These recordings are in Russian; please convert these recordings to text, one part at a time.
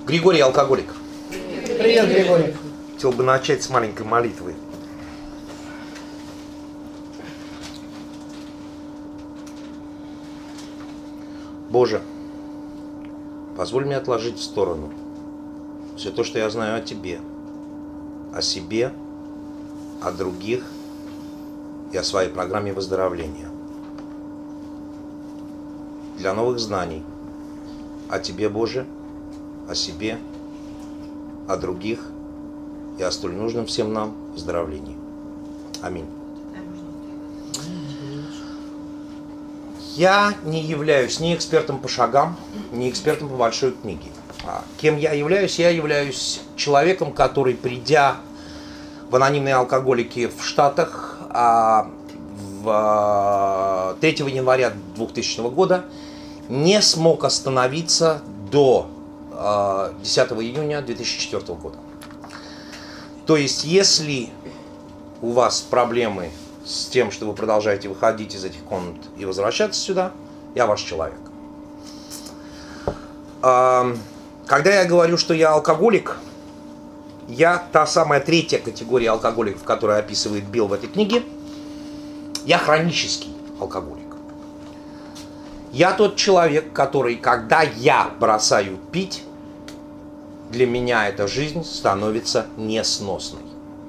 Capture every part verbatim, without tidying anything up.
Григорий алкоголик. Привет, Григорий. Хотел бы начать с маленькой молитвы. Боже, позволь мне отложить в сторону все то, что я знаю о Тебе, о себе, о других и о своей программе выздоровления. Для новых знаний о Тебе, Боже, о себе, о других и о столь нужном всем нам выздоровлении. Аминь. Я не являюсь ни экспертом по шагам, ни экспертом по большой книге. А кем я являюсь? Я являюсь человеком, который, придя в анонимные алкоголики в Штатах а, в третьего января двухтысячного года, не смог остановиться до а, десятого июня две тысячи четвёртого года. То есть, если у вас проблемы с тем, что вы продолжаете выходить из этих комнат и возвращаться сюда, я ваш человек. Когда я говорю, что я алкоголик, я та самая третья категория алкоголиков, которую описывает Билл в этой книге. Я хронический алкоголик. Я тот человек, который, когда я бросаю пить, для меня эта жизнь становится несносной.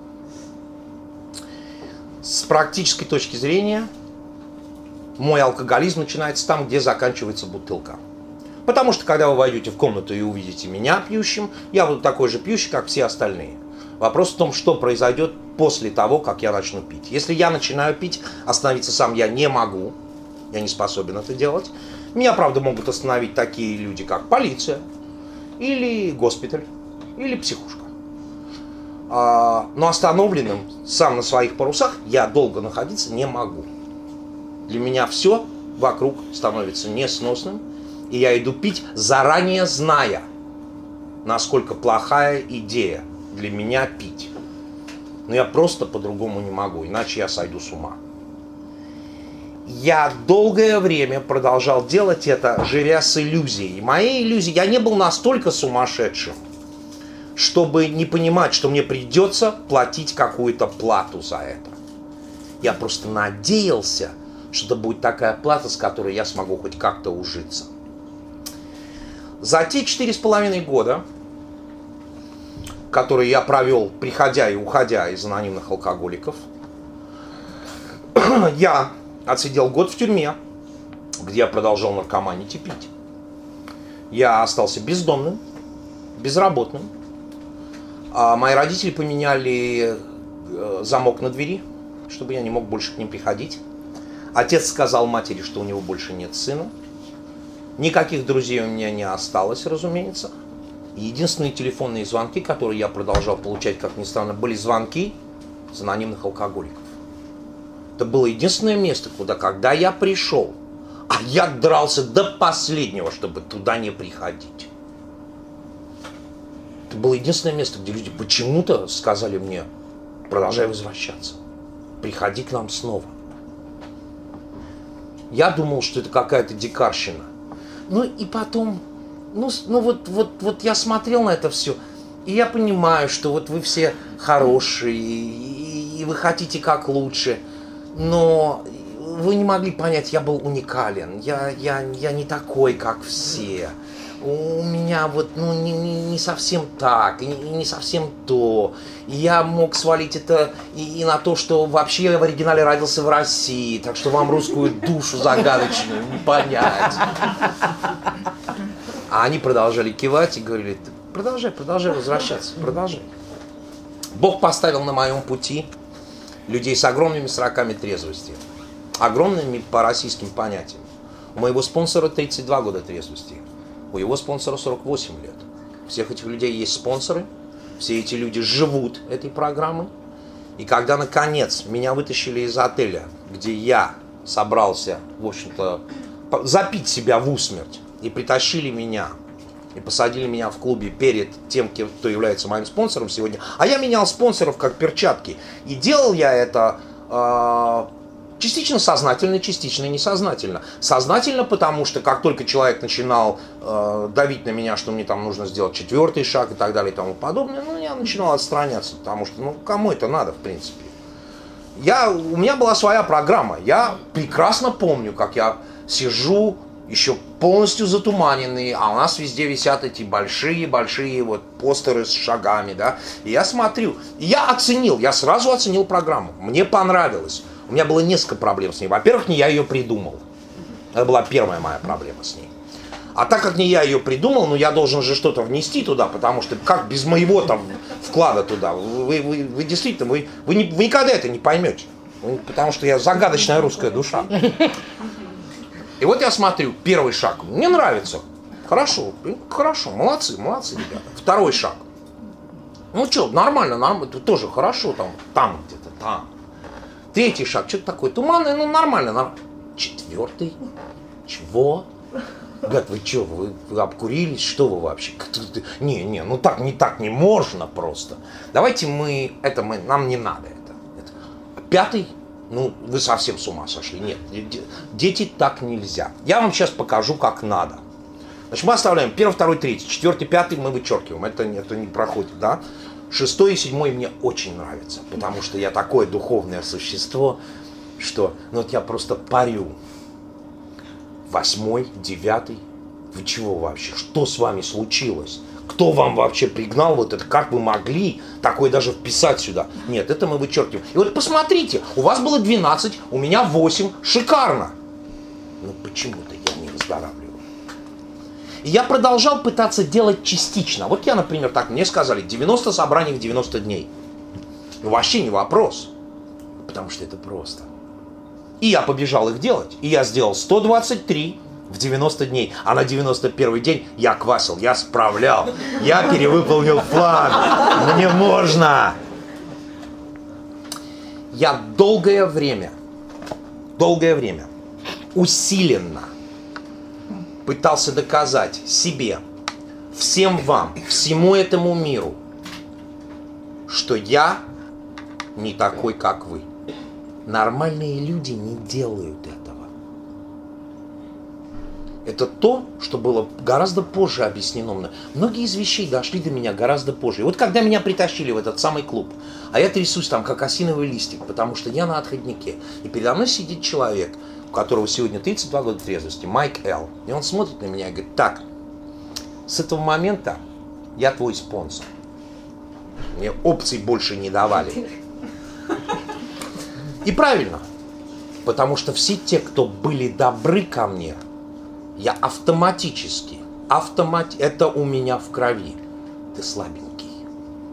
С практической точки зрения, мой алкоголизм начинается там, где заканчивается бутылка. Потому что, когда вы войдете в комнату и увидите меня пьющим, я буду такой же пьющий, как все остальные. Вопрос в том, что произойдет после того, как я начну пить. Если я начинаю пить, остановиться сам я не могу, я не способен это делать. Меня, правда, могут остановить такие люди, как полиция, или госпиталь, или психушка. Но остановленным сам на своих парусах я долго находиться не могу. Для меня все вокруг становится несносным, и я иду пить, заранее зная, насколько плохая идея для меня пить. Но я просто по-другому не могу, иначе я сойду с ума. Я долгое время продолжал делать это, живя с иллюзией. Моей иллюзией я не был настолько сумасшедшим, чтобы не понимать, что мне придется платить какую-то плату за это. Я просто надеялся, что это будет такая плата, с которой я смогу хоть как-то ужиться. За те четыре с половиной года, которые я провел, приходя и уходя из анонимных алкоголиков, я отсидел год в тюрьме, где я продолжал наркоманить и пить. Я остался бездомным, безработным. А мои родители поменяли замок на двери, чтобы я не мог больше к ним приходить. Отец сказал матери, что у него больше нет сына. Никаких друзей у меня не осталось, разумеется. И единственные телефонные звонки, которые я продолжал получать, как ни странно, были звонки с анонимных алкоголиков. Это было единственное место, куда, когда я пришел, а я дрался до последнего, чтобы туда не приходить. Это было единственное место, где люди почему-то сказали мне: продолжай возвращаться, приходи к нам снова. Я думал, что это какая-то дикарщина. Ну и потом, ну, ну вот, вот, вот я смотрел на это все, и я понимаю, что вот вы все хорошие, и, и вы хотите как лучше, но вы не могли понять, я был уникален, я, я, я не такой, как все. У меня вот, ну, не, не, не совсем так, и не, не совсем то. И я мог свалить это и, и на то, что вообще я в оригинале родился в России, так что вам русскую душу загадочную не понять. А они продолжали кивать и говорили: продолжай, продолжай возвращаться, продолжай. Бог поставил на моем пути людей с огромными сроками трезвости, огромными по российским понятиям. У моего спонсора тридцать два года трезвости. У его спонсора сорок восемь лет. У всех этих людей есть спонсоры. Все эти люди живут этой программой. И когда, наконец, меня вытащили из отеля, где я собрался, в общем-то, запить себя в усмерть, и притащили меня, и посадили меня в клубе перед тем, кто является моим спонсором сегодня. А я менял спонсоров как перчатки. И делал я это э, Частично сознательно, частично несознательно. Сознательно, потому что как только человек начинал э, давить на меня, что мне там нужно сделать четвертый шаг и так далее и тому подобное, ну, я начинал отстраняться, потому что, ну, кому это надо, в принципе. Я, у меня была своя программа. Я прекрасно помню, как я сижу, еще полностью затуманенный, а у нас везде висят эти большие-большие вот постеры с шагами, да. И я смотрю, и я оценил, я сразу оценил программу. Мне понравилось. У меня было несколько проблем с ней. Во-первых, не я ее придумал. Это была первая моя проблема с ней. А так как не я ее придумал, ну я должен же что-то внести туда, потому что как без моего там вклада туда? Вы, вы, вы действительно, вы, вы, не, вы никогда это не поймете. Вы, потому что я загадочная русская душа. И вот я смотрю, первый шаг. Мне нравится. Хорошо, хорошо, молодцы, молодцы, ребята. Второй шаг. Ну что, нормально, нормально, тоже хорошо, там, там где-то, там. Третий шаг, что-то такое туманное, ну нормально, нормально. Четвертый, чего? Говорят, вы что, вы, вы обкурились, что вы вообще? Не, не, ну так, не так не можно просто. Давайте мы, это мы, нам не надо это. это. Пятый, ну вы совсем с ума сошли, нет, дети так нельзя. Я вам сейчас покажу, как надо. Значит, мы оставляем первый, второй, третий, четвертый, пятый мы вычеркиваем, это, это не проходит, да? Шестой и седьмой мне очень нравятся, потому что я такое духовное существо, что ну вот я просто парю. Восьмой, девятый, вы чего вообще? Что с вами случилось? Кто вам вообще пригнал вот это? Как вы могли такое даже вписать сюда? Нет, это мы вычеркиваем. И вот посмотрите, у вас было двенадцать, у меня восемь, шикарно. Но почему-то я не выздоравливаю. И я продолжал пытаться делать частично. Вот я, например, так мне сказали, девяносто собраний в девяносто дней. Ну, вообще не вопрос. Потому что это просто. И я побежал их делать. И я сделал сто двадцать три в девяносто дней. А на девяносто первый день я квасил, я справлял. Я перевыполнил план. Мне можно. Я долгое время, долгое время усиленно пытался доказать себе, всем вам, всему этому миру, что я не такой, как вы. Нормальные люди не делают этого. Это то, что было гораздо позже объяснено. Многие из вещей дошли до меня гораздо позже. И вот когда меня притащили в этот самый клуб, а я трясусь там, как осиновый листик, потому что я на отходнике, и передо мной сидит человек, у которого сегодня тридцать два года трезвости, Майк Эл. И он смотрит на меня и говорит, так, с этого момента я твой спонсор. Мне опций больше не давали. И правильно, потому что все те, кто были добры ко мне, я автоматически, автомат, это у меня в крови. Ты слабенький.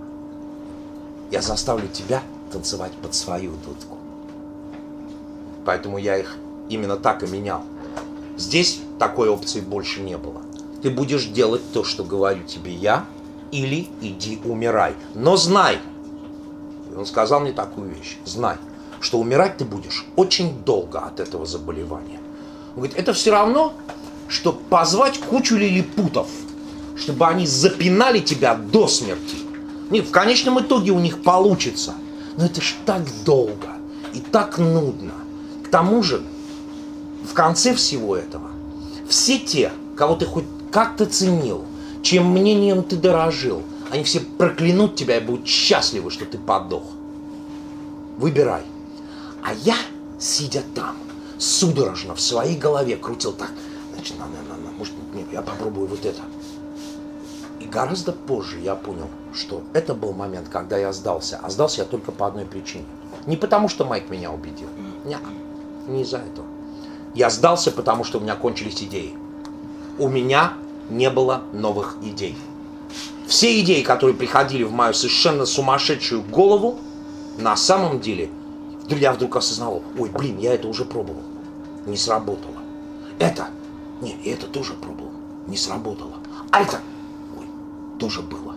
Я заставлю тебя танцевать под свою дудку. Поэтому я их именно так и менял. Здесь такой опции больше не было. Ты будешь делать то, что говорю тебе я, или иди умирай. Но знай, он сказал мне такую вещь, знай, что умирать ты будешь очень долго от этого заболевания. Он говорит, это все равно, что позвать кучу лилипутов, чтобы они запинали тебя до смерти. Нет, в конечном итоге у них получится. Но это ж так долго и так нудно. К тому же, в конце всего этого, все те, кого ты хоть как-то ценил, чьим мнением ты дорожил, они все проклянут тебя и будут счастливы, что ты подох. Выбирай. А я, сидя там, судорожно в своей голове крутил так. Значит, на, на, на, на, может, нет, я попробую вот это. И гораздо позже я понял, что это был момент, когда я сдался. А сдался я только по одной причине. Не потому, что Майк меня убедил. Нет, не из-за этого. Я сдался, потому что у меня кончились идеи. У меня не было новых идей. Все идеи, которые приходили в мою совершенно сумасшедшую голову, на самом деле... Я вдруг осознал, ой, блин, я это уже пробовал, не сработало. Это, не, это тоже пробовал, не сработало. А это, ой, тоже было.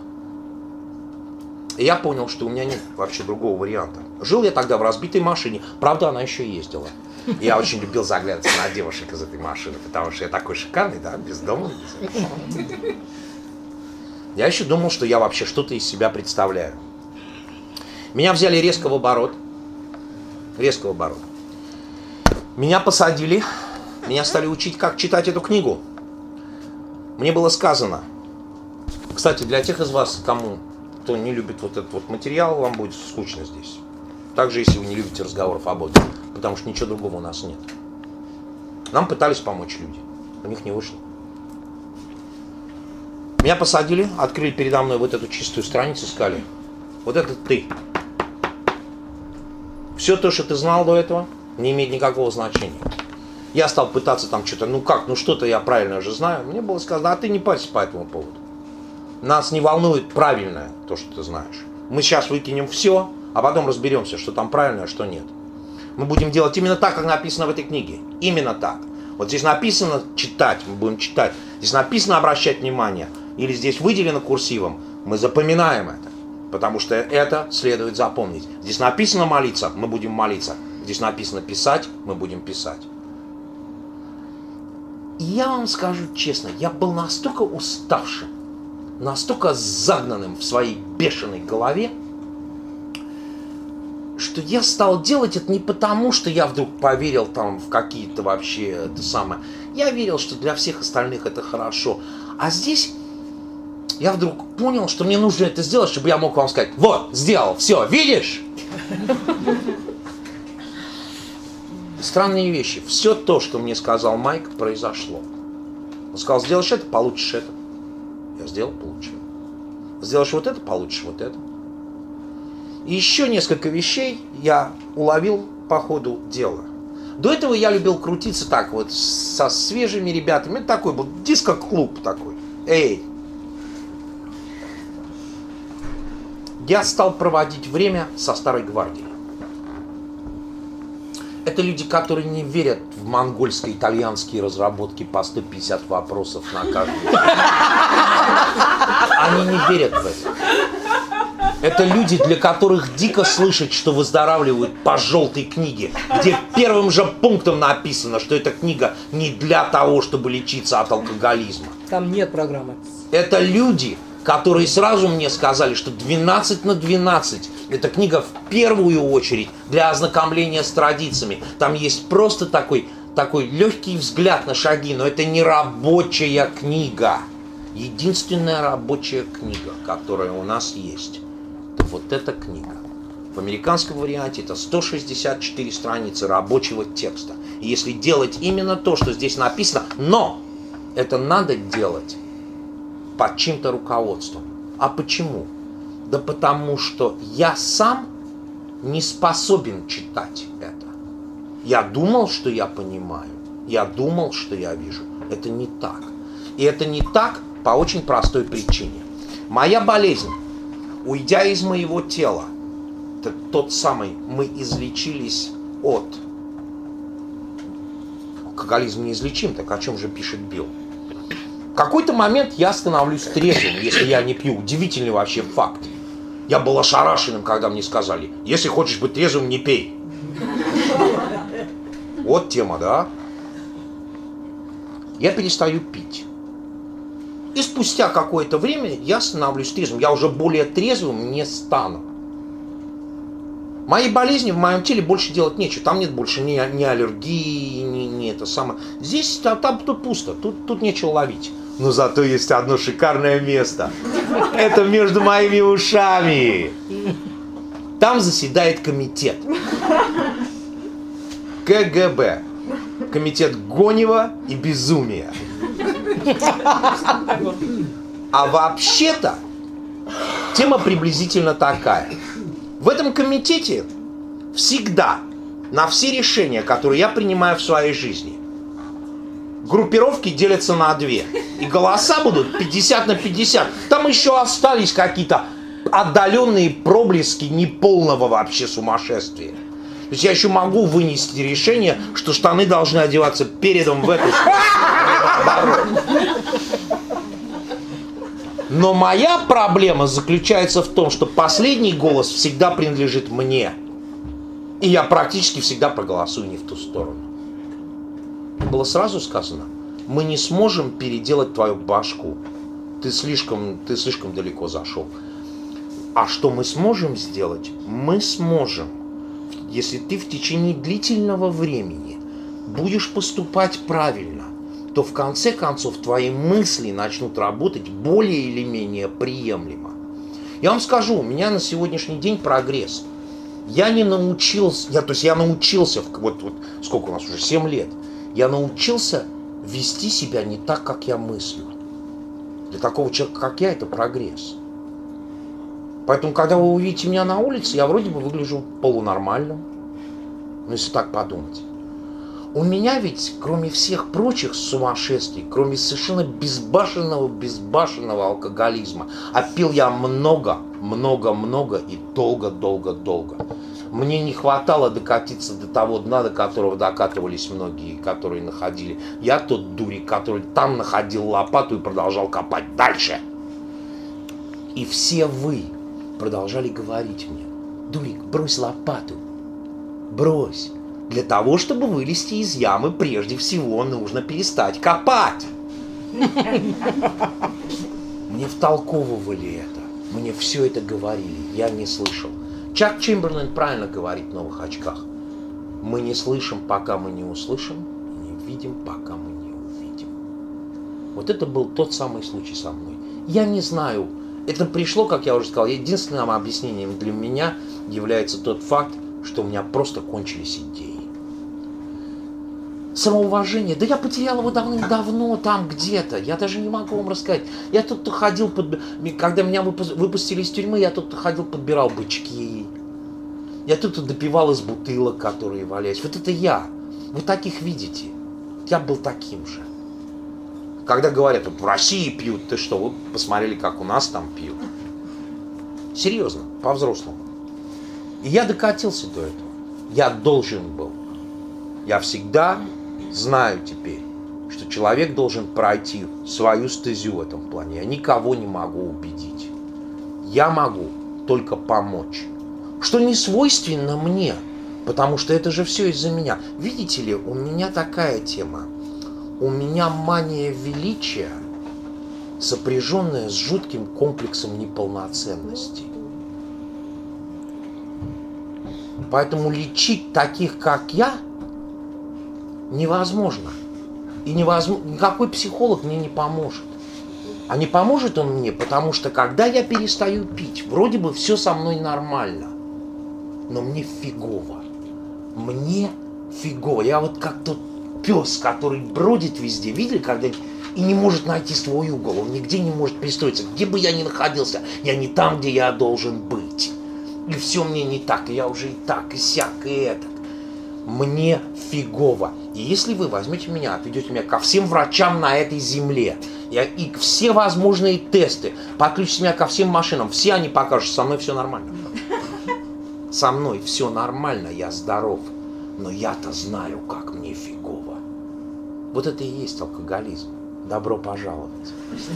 И я понял, что у меня нет вообще другого варианта. Жил я тогда в разбитой машине, правда, она еще ездила. Я очень любил заглядываться на девушек из этой машины, потому что я такой шикарный, да, бездомный. Я еще думал, что я вообще что-то из себя представляю. Меня взяли резко в оборот. Резко в оборот. Меня посадили, меня стали учить, как читать эту книгу. Мне было сказано, кстати, для тех из вас, кому, кто не любит вот этот вот материал, вам будет скучно здесь. Также, если вы не любите разговоров о Боге, потому что ничего другого у нас нет. Нам пытались помочь люди, у них не вышло. Меня посадили, открыли передо мной вот эту чистую страницу и сказали, вот это ты. Все то, что ты знал до этого, не имеет никакого значения. Я стал пытаться там что-то, ну как, ну что-то я правильно уже знаю. Мне было сказано, а ты не парься по этому поводу. Нас не волнует правильное то, что ты знаешь. Мы сейчас выкинем все, а потом разберемся, что там правильно, а что нет. Мы будем делать именно так, как написано в этой книге. Именно так. Вот здесь написано читать, мы будем читать. Здесь написано обращать внимание. Или здесь выделено курсивом, мы запоминаем это. Потому что это следует запомнить. Здесь написано молиться, мы будем молиться. Здесь написано писать, мы будем писать. И я вам скажу честно, я был настолько уставшим, настолько загнанным в своей бешеной голове, что я стал делать это не потому, что я вдруг поверил там в какие-то вообще это самое. Я верил, что для всех остальных это хорошо. А здесь я вдруг понял, что мне нужно это сделать, чтобы я мог вам сказать, вот, сделал, все, видишь? Странные вещи. Все то, что мне сказал Майк, произошло. Он сказал, сделаешь это, получишь это. Я сделал, получил. Сделаешь вот это, получишь вот это. И еще несколько вещей я уловил по ходу дела. До этого я любил крутиться так вот, со свежими ребятами. Это такой был диско-клуб такой. Эй! Я стал проводить время со старой гвардией. Это люди, которые не верят в монгольско-итальянские разработки по сто пятьдесят вопросов на каждый. Они не верят в это. Это люди, для которых дико слышать, что выздоравливают по желтой книге, где первым же пунктом написано, что эта книга не для того, чтобы лечиться от алкоголизма. Там нет программы. Это люди, которые сразу мне сказали, что двенадцать на двенадцать эта книга в первую очередь для ознакомления с традициями. Там есть просто такой, такой легкий взгляд на шаги, но это не рабочая книга. Единственная рабочая книга, которая у нас есть, это вот эта книга. В американском варианте это сто шестьдесят четыре страницы рабочего текста. И если делать именно то, что здесь написано, но это надо делать под чьим-то руководством. А почему? Да потому что я сам не способен читать это. Я думал, что я понимаю. Я думал, что я вижу. Это не так. И это не так по очень простой причине. Моя болезнь, уйдя из моего тела, это тот самый, мы излечились от. Алкоголизм неизлечим, так о чем же пишет Билл? В какой-то момент я становлюсь трезвым, если я не пью. Удивительный вообще факт. Я был ошарашенным, когда мне сказали, если хочешь быть трезвым, не пей. Вот тема, да? Я перестаю пить. И спустя какое-то время я становлюсь трезвым. Я уже более трезвым не стану. Моей болезни в моем теле больше делать нечего. Там нет больше ни, ни аллергии, ни, ни это самое. Здесь, там, там тут пусто, тут, тут нечего ловить. Но зато есть одно шикарное место. Это между моими ушами. Там заседает комитет. ка гэ бэ. Комитет Гонева и безумия. А вообще-то тема приблизительно такая. В этом комитете всегда на все решения, которые я принимаю в своей жизни, группировки делятся на две. И голоса будут пятьдесят на пятьдесят. Там еще остались какие-то отдаленные проблески неполного вообще сумасшествия. То есть я еще могу вынести решение, что штаны должны одеваться передом в эту сторону. Но моя проблема заключается в том, что последний голос всегда принадлежит мне. И я практически всегда проголосую не в ту сторону. Было сразу сказано, мы не сможем переделать твою башку. Ты слишком, ты слишком далеко зашел. А что мы сможем сделать? Мы сможем, если ты в течение длительного времени будешь поступать правильно, то в конце концов твои мысли начнут работать более или менее приемлемо. Я вам скажу, у меня на сегодняшний день прогресс. Я не научился, я, то есть я научился, вот, вот сколько у нас уже, семь лет, я научился вести себя не так, как я мыслю. Для такого человека, как я, это прогресс. Поэтому, когда вы увидите меня на улице, я вроде бы выгляжу полунормально. Ну, если так подумать. У меня ведь, кроме всех прочих сумасшествий, кроме совершенно безбашенного, безбашенного алкоголизма, а пил я много, много, много и долго, долго, долго. Мне не хватало докатиться до того дна, до которого докатывались многие, которые находили. Я тот дурик, который там находил лопату и продолжал копать дальше. И все вы продолжали говорить мне: дурик, брось лопату, брось. Для того, чтобы вылезти из ямы, прежде всего нужно перестать копать. Мне втолковывали это, мне все это говорили, я не слышал. Чак Чемберлен правильно говорит в «Новых очках». Мы не слышим, пока мы не услышим, и не видим, пока мы не увидим. Вот это был тот самый случай со мной. Я не знаю, это пришло, как я уже сказал, единственным объяснением для меня является тот факт, что у меня просто кончились идеи. Самоуважение. Да я потерял его давным-давно там где-то. Я даже не могу вам рассказать. Я тут ходил, под... когда меня выпустили из тюрьмы, я тут ходил, подбирал бычки. Я тут допивал из бутылок, которые валялись. Вот это я. Вы таких видите. Я был таким же. Когда говорят, вот в России пьют, ты что, вы посмотрели, как у нас там пьют? Серьезно, по-взрослому. И я докатился до этого. Я должен был. Я всегда знаю теперь, что человек должен пройти свою стезю в этом плане. Я никого не могу убедить. Я могу только помочь. Что не свойственно мне, потому что это же все из-за меня. Видите ли, у меня такая тема. У меня мания величия, сопряженная с жутким комплексом неполноценности. Поэтому лечить таких, как я, невозможно. И невозможно, никакой психолог мне не поможет. А не поможет он мне, потому что когда я перестаю пить, вроде бы все со мной нормально. Но мне фигово. Мне фигово. Я вот как тот пес, который бродит везде, видели когда-нибудь, и не может найти свой угол. Он нигде не может пристроиться. Где бы я ни находился, я не там, где я должен быть. И все мне не так, и я уже и так, и сяк, и это. Мне фигово. И если вы возьмете меня, отведете меня ко всем врачам на этой земле, и, и все возможные тесты, подключите меня ко всем машинам, все они покажут, что со мной все нормально. Со мной все нормально, я здоров. Но я-то знаю, как мне фигово. Вот это и есть алкоголизм. Добро пожаловать.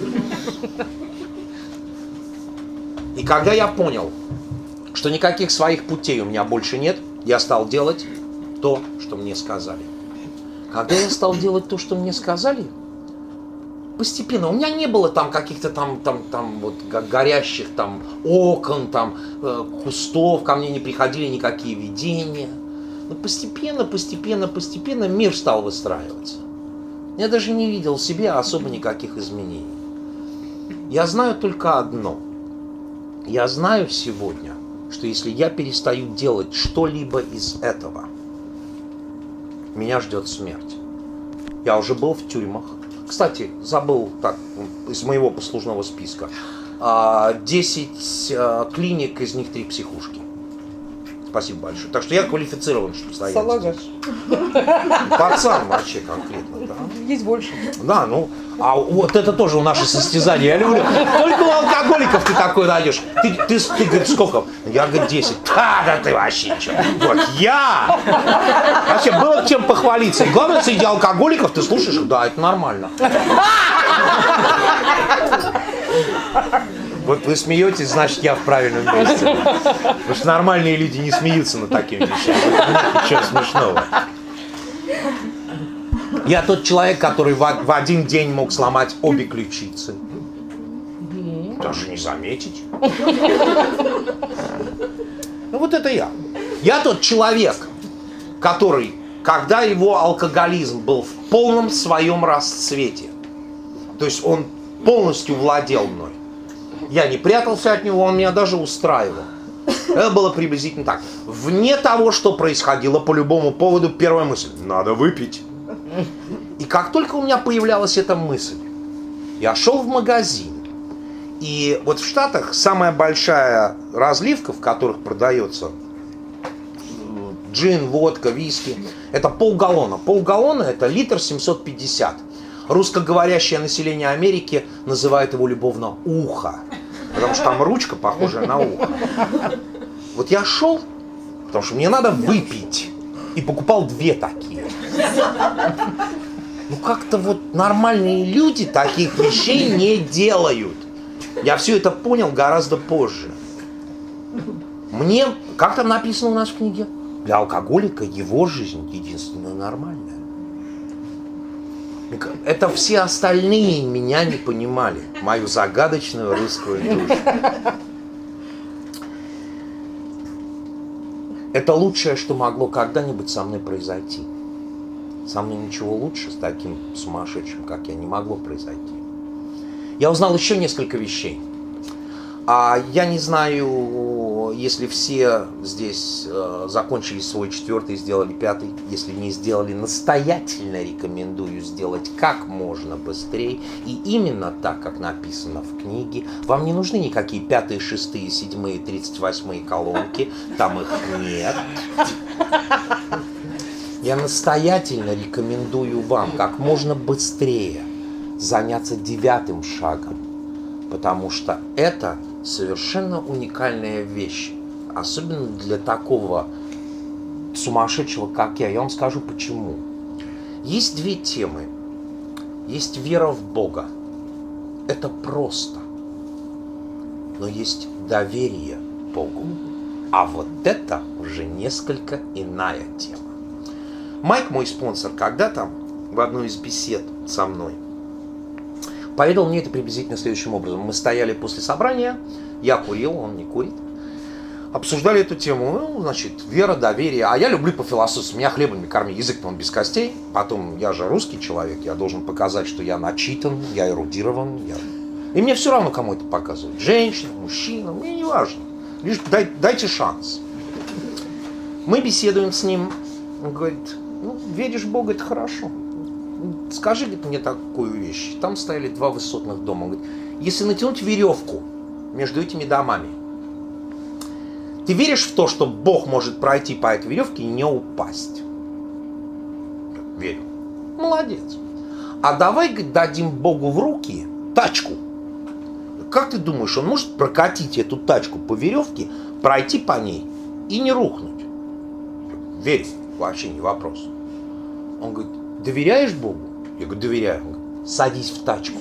И когда я понял, что никаких своих путей у меня больше нет, я стал делать то, что мне сказали. Когда я стал делать то, что мне сказали, постепенно, у меня не было там каких-то там, там, там вот горящих там окон, там э, кустов, ко мне не приходили никакие видения. Но постепенно, постепенно, постепенно мир стал выстраиваться. Я даже не видел в себе особо никаких изменений. Я знаю только одно. Я знаю сегодня, что если я перестаю делать что-либо из этого, меня ждет смерть. Я уже был в тюрьмах. Кстати, забыл так, из моего послужного списка. десять клиник, из них три психушки. Спасибо большое. Так что я квалифицирован, чтобы стоять. Салагаш. Пацан вообще конкретно, да. Есть больше. Да, ну, а вот это тоже у наши состязания. Я люблю. Только у алкоголиков ты такой найдешь. Ты, ты, ты, говоришь, сколько? Я, говорю, десять. Да, да ты вообще ничего. Вот я. Вообще, было чем похвалиться. И главное, среди алкоголиков ты слушаешь, да, это нормально. Вот вы смеетесь, значит, я в правильном месте. Потому что нормальные люди не смеются над такими вещами. Ничего смешного. Я тот человек, который в, в один день мог сломать обе ключицы. Даже не заметить. Ну вот это я. Я тот человек, который, когда его алкоголизм был в полном своем расцвете. То есть он полностью владел мной. Я не прятался от него, он меня даже устраивал. Это было приблизительно так. Вне того, что происходило по любому поводу, первая мысль – надо выпить. И как только у меня появлялась эта мысль, я шел в магазин. И вот в Штатах самая большая разливка, в которых продается джин, водка, виски, это полгаллона. Полгаллона – это литр семьсот пятьдесят. Русскоговорящее население Америки называет его любовно ухо. Потому что там ручка похожая на ухо. Вот я шел, потому что мне надо выпить. И покупал две такие. Ну как-то вот нормальные люди таких вещей не делают. Я все это понял гораздо позже. Мне, как там написано у нас в книге? Для алкоголика его жизнь единственная нормальная. Это все остальные меня не понимали. Мою загадочную русскую душу. Это лучшее, что могло когда-нибудь со мной произойти. Со мной ничего лучше с таким сумасшедшим, как я, не могло произойти. Я узнал еще несколько вещей. А я не знаю, если все здесь э, закончили свой четвертый и сделали пятый. Если не сделали, настоятельно рекомендую сделать как можно быстрее. И именно так, как написано в книге. Вам не нужны никакие пятые, шестые, седьмые, тридцать восьмые колонки. Там их нет. Я настоятельно рекомендую вам как можно быстрее заняться девятым шагом. Потому что это совершенно уникальная вещь. Особенно для такого сумасшедшего, как я. Я вам скажу почему. Есть две темы. Есть вера в Бога. Это просто. Но есть доверие Богу. А вот это уже несколько иная тема. Майк, мой спонсор, когда-то в одной из бесед со мной поведал мне это приблизительно следующим образом. Мы стояли после собрания, я курил, он не курит. Обсуждали эту тему, ну, значит, вера, доверие. А я люблю пофилософствовать, меня хлебом не корми, язык-то он без костей. Потом, я же русский человек, я должен показать, что я начитан, я эрудирован. Я... И мне все равно, кому это показывать. Женщина, мужчина, мне не важно. Лишь дай, дайте шанс. Мы беседуем с ним, он говорит, ну, веришь в Бога, это хорошо. Скажи, говорит, мне такую вещь. Там стояли два высотных дома. Он говорит, если натянуть веревку между этими домами, ты веришь в то, что Бог может пройти по этой веревке и не упасть? Верю. Молодец. А давай, говорит, дадим Богу в руки тачку. Как ты думаешь, он может прокатить эту тачку по веревке, пройти по ней и не рухнуть? Верю. Вообще не вопрос. Он говорит, доверяешь Богу? Я говорю, доверяю. Он говорит, садись в тачку.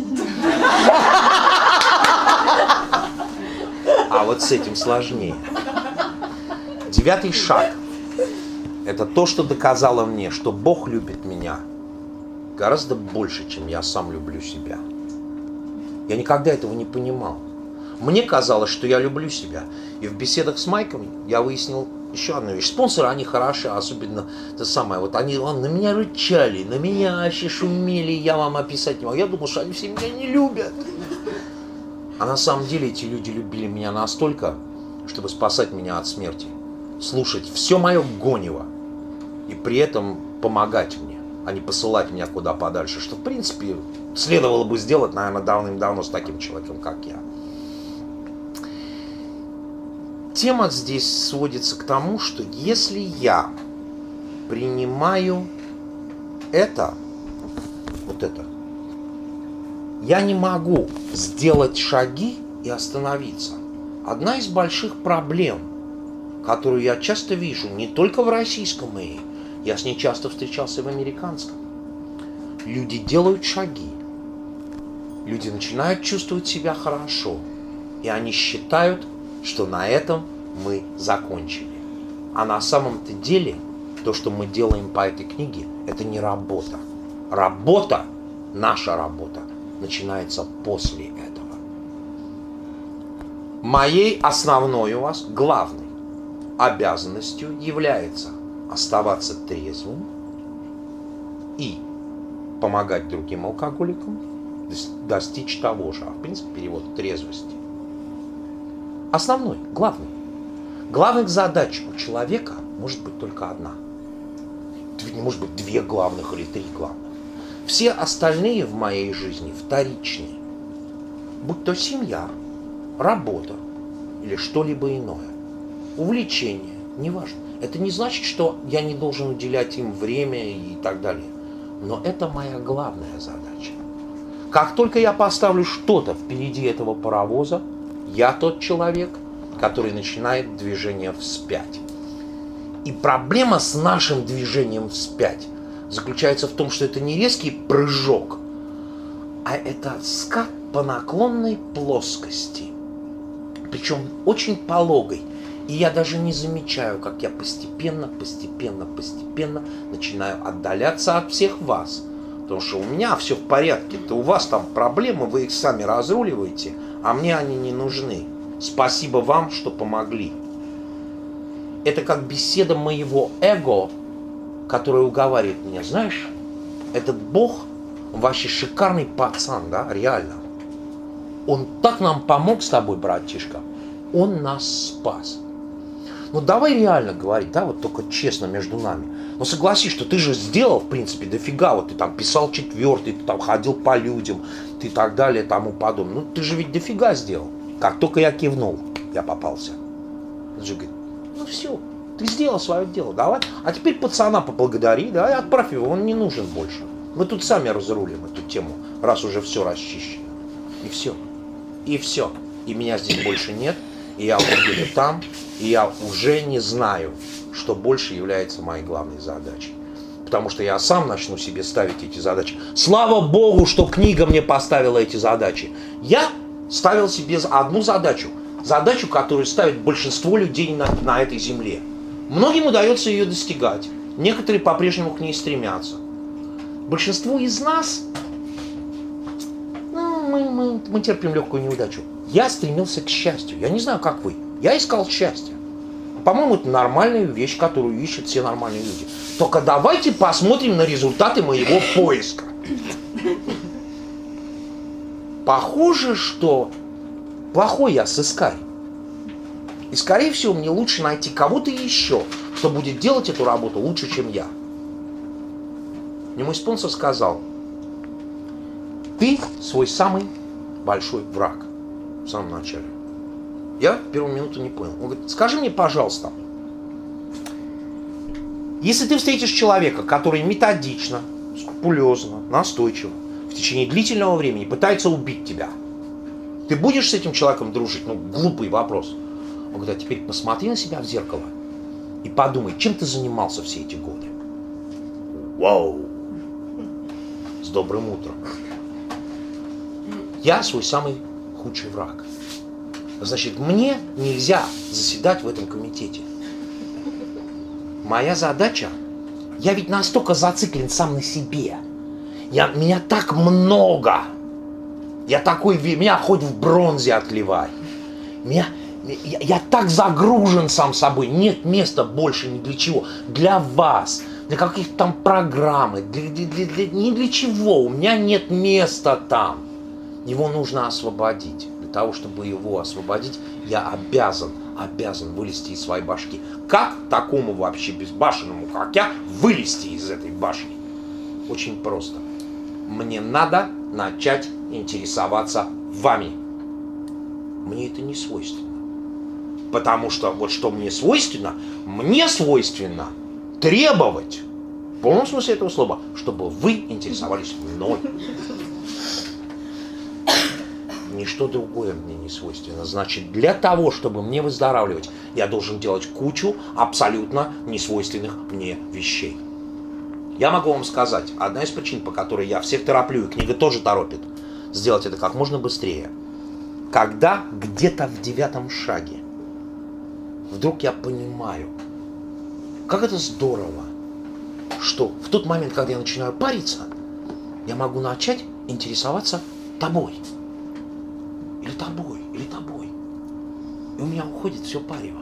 А вот с этим сложнее. Девятый шаг. Это то, что доказало мне, что Бог любит меня гораздо больше, чем я сам люблю себя. Я никогда этого не понимал. Мне казалось, что я люблю себя. И в беседах с Майком я выяснил еще одну вещь. Спонсоры, они хороши, особенно это самое. Вот они он, на меня рычали, на меня вообще шумели, я вам описать не могу. Я думал, что они все меня не любят. А на самом деле эти люди любили меня настолько, чтобы спасать меня от смерти. Слушать все мое гонево. И при этом помогать мне, а не посылать меня куда подальше. Что, в принципе, следовало бы сделать, наверное, давным-давно с таким человеком, как я. Тема здесь сводится к тому, что если я принимаю это, вот это, я не могу сделать шаги и остановиться. Одна из больших проблем, которую я часто вижу, не только в российском мире, я с ней часто встречался в американском. Люди делают шаги, люди начинают чувствовать себя хорошо, и они считают, что на этом мы закончили. А на самом-то деле, то, что мы делаем по этой книге, это не работа. Работа, наша работа, начинается после этого. Моей основной у вас, главной обязанностью является оставаться трезвым и помогать другим алкоголикам достичь того же. А в принципе перевод трезвости. Основной, главный. Главных задач у человека может быть только одна. Не может быть две главных или три главных. Все остальные в моей жизни вторичные. Будь то семья, работа или что-либо иное. Увлечение, неважно. Это не значит, что я не должен уделять им время и так далее. Но это моя главная задача. Как только я поставлю что-то впереди этого паровоза, я тот человек, который начинает движение вспять. И проблема с нашим движением вспять заключается в том, что это не резкий прыжок, а это скат по наклонной плоскости. Причем очень пологой. И я даже не замечаю, как я постепенно, постепенно, постепенно начинаю отдаляться от всех вас. Потому что у меня все в порядке, то у вас там проблемы, вы их сами разруливаете, а мне они не нужны. Спасибо вам, что помогли. Это как беседа моего эго, которое уговаривает меня. Знаешь, этот Бог, вообще шикарный пацан, да, реально. Он так нам помог с тобой, братишка. Он нас спас. Ну давай реально говорить, да, вот только честно между нами. Но согласись, что ты же сделал, в принципе, дофига. Вот ты там писал четвертый, ты там ходил по людям, ты так далее, тому подобное. Ну ты же ведь дофига сделал. Как только я кивнул, я попался. Он же говорит, ну все, ты сделал свое дело, давай. А теперь пацана поблагодари, да, и отправь его, он не нужен больше. Мы тут сами разрулим эту тему, раз уже все расчищено. И все. И все. И меня здесь больше нет, и я уже где-то там, и я уже не знаю, что больше является моей главной задачей. Потому что я сам начну себе ставить эти задачи. Слава Богу, что книга мне поставила эти задачи. Я ставил себе одну задачу. Задачу, которую ставит большинство людей на, на этой земле. Многим удается ее достигать. Некоторые по-прежнему к ней стремятся. Большинство из нас, ну, мы, мы, мы терпим легкую неудачу. Я стремился к счастью. Я не знаю, как вы. Я искал счастье. По-моему, это нормальная вещь, которую ищут все нормальные люди. Только давайте посмотрим на результаты моего поиска. Похоже, что плохой я сыскарь. И, скорее всего, мне лучше найти кого-то еще, кто будет делать эту работу лучше, чем я. Мне мой спонсор сказал, ты свой самый большой враг в самом начале. Я в первую минуту не понял. Он говорит, скажи мне, пожалуйста, если ты встретишь человека, который методично, скрупулезно, настойчиво, в течение длительного времени пытается убить тебя, ты будешь с этим человеком дружить? Ну, глупый вопрос. Он говорит, а теперь посмотри на себя в зеркало и подумай, чем ты занимался все эти годы. Вау! С добрым утром. Я свой самый худший враг. Значит, мне нельзя заседать в этом комитете. Моя задача, я ведь настолько зациклен сам на себе. Я, меня так много. Я такой, меня хоть в бронзе отливай. Меня, я, я так загружен сам собой. Нет места больше ни для чего. Для вас, для каких-то там программ, для, для, для, для, ни для чего. У меня нет места там. Его нужно освободить. Для того, чтобы его освободить, я обязан, обязан вылезти из своей башки. Как такому вообще безбашенному, как я, вылезти из этой башни? Очень просто. Мне надо начать интересоваться вами. Мне это не свойственно. Потому что вот что мне свойственно, мне свойственно требовать, в полном смысле этого слова, чтобы вы интересовались мной. Ничто другое мне не свойственно. Значит, для того, чтобы мне выздоравливать, я должен делать кучу абсолютно несвойственных мне вещей. Я могу вам сказать, одна из причин, по которой я всех тороплю, и книга тоже торопит, сделать это как можно быстрее. Когда где-то в девятом шаге вдруг я понимаю, как это здорово, что в тот момент, когда я начинаю париться, я могу начать интересоваться тобой. Или тобой, или тобой. И у меня уходит все парево.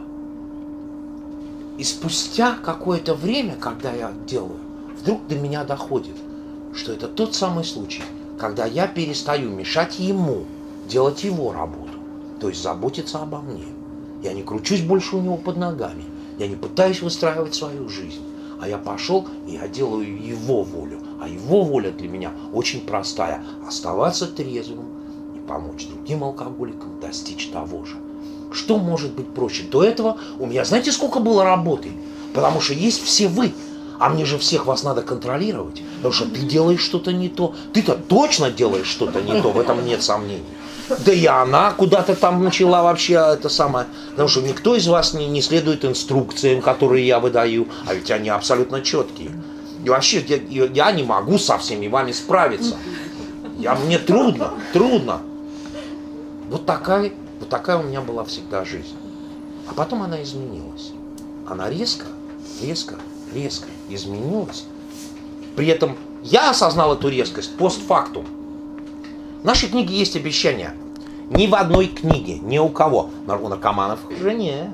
И спустя какое-то время, когда я делаю, вдруг до меня доходит, что это тот самый случай, когда я перестаю мешать ему делать его работу, то есть заботиться обо мне. Я не кручусь больше у него под ногами, я не пытаюсь выстраивать свою жизнь, а я пошел и я делаю его волю. А его воля для меня очень простая – оставаться трезвым и помочь другим алкоголикам достичь того же. Что может быть проще? До этого у меня, знаете, сколько было работы? Потому что есть все вы, а мне же всех вас надо контролировать, потому что ты делаешь что-то не то. Ты-то точно делаешь что-то не то, в этом нет сомнений. Да и она куда-то там начала вообще это самое. Потому что никто из вас не, не следует инструкциям, которые я выдаю, а ведь они абсолютно четкие. И вообще я, я не могу со всеми вами справиться. Я, мне трудно, трудно. Вот такая, вот такая у меня была всегда жизнь. А потом она изменилась. Она резко, резко, резко изменилась. При этом я осознал эту резкость постфактум. В нашей книге есть обещание. Ни в одной книге, ни у кого. У наркоманов их уже нет.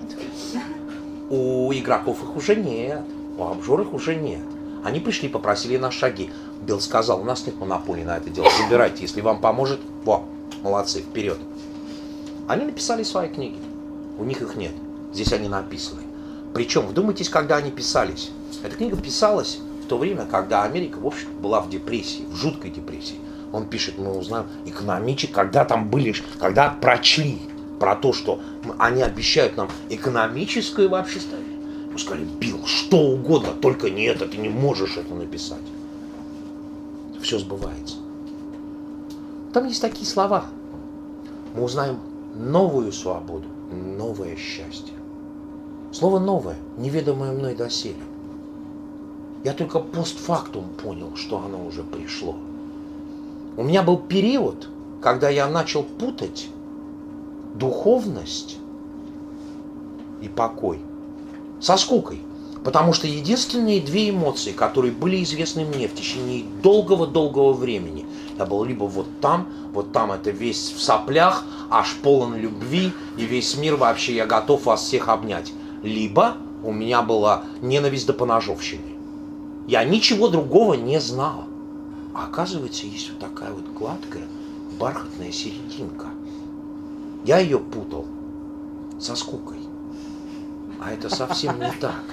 У игроков их уже нет. У обжор их уже нет. Они пришли, попросили на шаги. Билл сказал, у нас нет монополии на это дело. Забирайте, если вам поможет. Во, молодцы, вперед. Они написали свои книги. У них их нет. Здесь они написаны. Причем, вдумайтесь, когда они писались. Эта книга писалась в то время, когда Америка, в общем, была в депрессии, в жуткой депрессии. Он пишет, мы узнаем экономически, когда там были, когда прочли про то, что они обещают нам экономическое вообще ставить. Мы сказали, Билл, что угодно, только не это, ты не можешь это написать. Все сбывается. Там есть такие слова. Мы узнаем новую свободу, новое счастье. Слово новое, неведомое мной доселе. Я только постфактум понял, что оно уже пришло. У меня был период, когда я начал путать духовность и покой со скукой. Потому что единственные две эмоции, которые были известны мне в течение долгого-долгого времени, я был либо вот там, вот там это весь в соплях, аж полон любви, и весь мир вообще, я готов вас всех обнять. Либо у меня была ненависть до поножовщины. Я ничего другого не знал. А оказывается, есть вот такая вот гладкая, бархатная серединка. Я ее путал со скукой. А это совсем не так.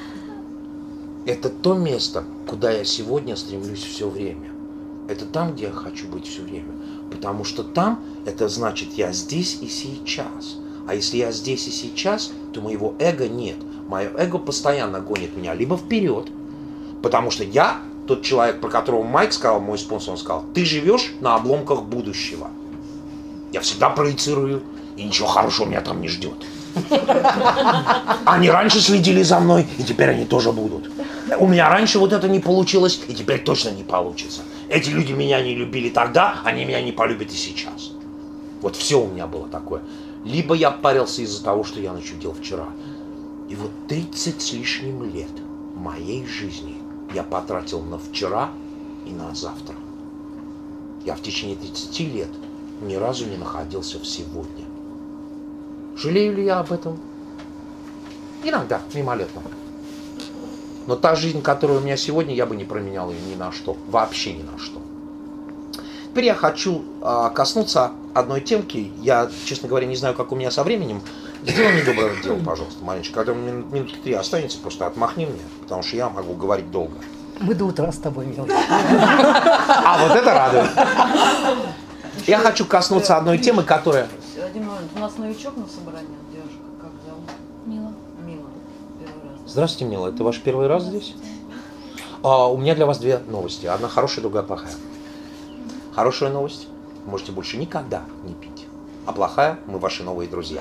Это то место, куда я сегодня стремлюсь все время. Это там, где я хочу быть все время. Потому что там, это значит, я здесь и сейчас. А если я здесь и сейчас, то моего эго нет. Мое эго постоянно гонит меня либо вперед, потому что я, тот человек, про которого Майк сказал, мой спонсор, он сказал, ты живешь на обломках будущего. Я всегда проецирую, и ничего хорошего меня там не ждет. Они раньше следили за мной, и теперь они тоже будут. У меня раньше вот это не получилось, и теперь точно не получится. Эти люди меня не любили тогда, они меня не полюбят и сейчас. Вот все у меня было такое. Либо я парился из-за того, что я начудил вчера. И вот тридцать с лишним лет моей жизни я потратил на вчера и на завтра. Я в течение тридцати лет ни разу не находился в сегодня. Жалею ли я об этом? Иногда, мимолетно. Но та жизнь, которая у меня сегодня, я бы не променял ее ни на что. Вообще ни на что. Теперь я хочу а, коснуться одной темки. Я, честно говоря, не знаю, как у меня со временем. Сделай мне доброе дело, пожалуйста, маленечко. Когда минут, минутки три останется, просто отмахни мне, потому что я могу говорить долго. Мы до утра с тобой, милый. А вот это радует. Я хочу коснуться одной темы, которая... Один момент. У нас новичок на собрании, девушка, как зовут? Мила. Мила. Первый раз. Здравствуйте, Мила. Это ваш первый раз здесь? А, у меня для вас две новости. Одна хорошая, другая плохая. Хорошая новость. Можете больше никогда не пить. А плохая, мы ваши новые друзья.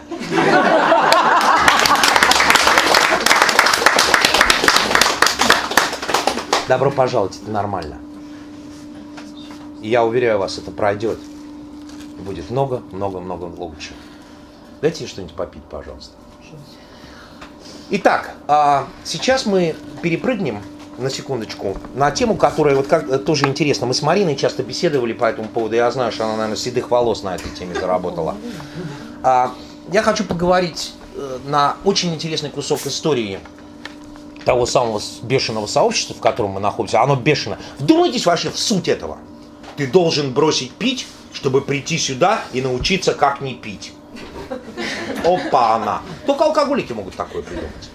Добро пожаловать, это нормально. И я уверяю вас, это пройдет. Будет много, много, много лучше. Дайте мне что-нибудь попить, пожалуйста. Итак, сейчас мы перепрыгнем на секундочку на тему, которая вот как, тоже интересна. Мы с Мариной часто беседовали по этому поводу. Я знаю, что она, наверное, седых волос на этой теме заработала. Я хочу поговорить на очень интересный кусок истории того самого бешеного сообщества, в котором мы находимся, оно бешено. Вдумайтесь вообще в суть этого. Ты должен бросить пить, чтобы прийти сюда и научиться, как не пить. Опа, она. Только алкоголики могут такое придумать.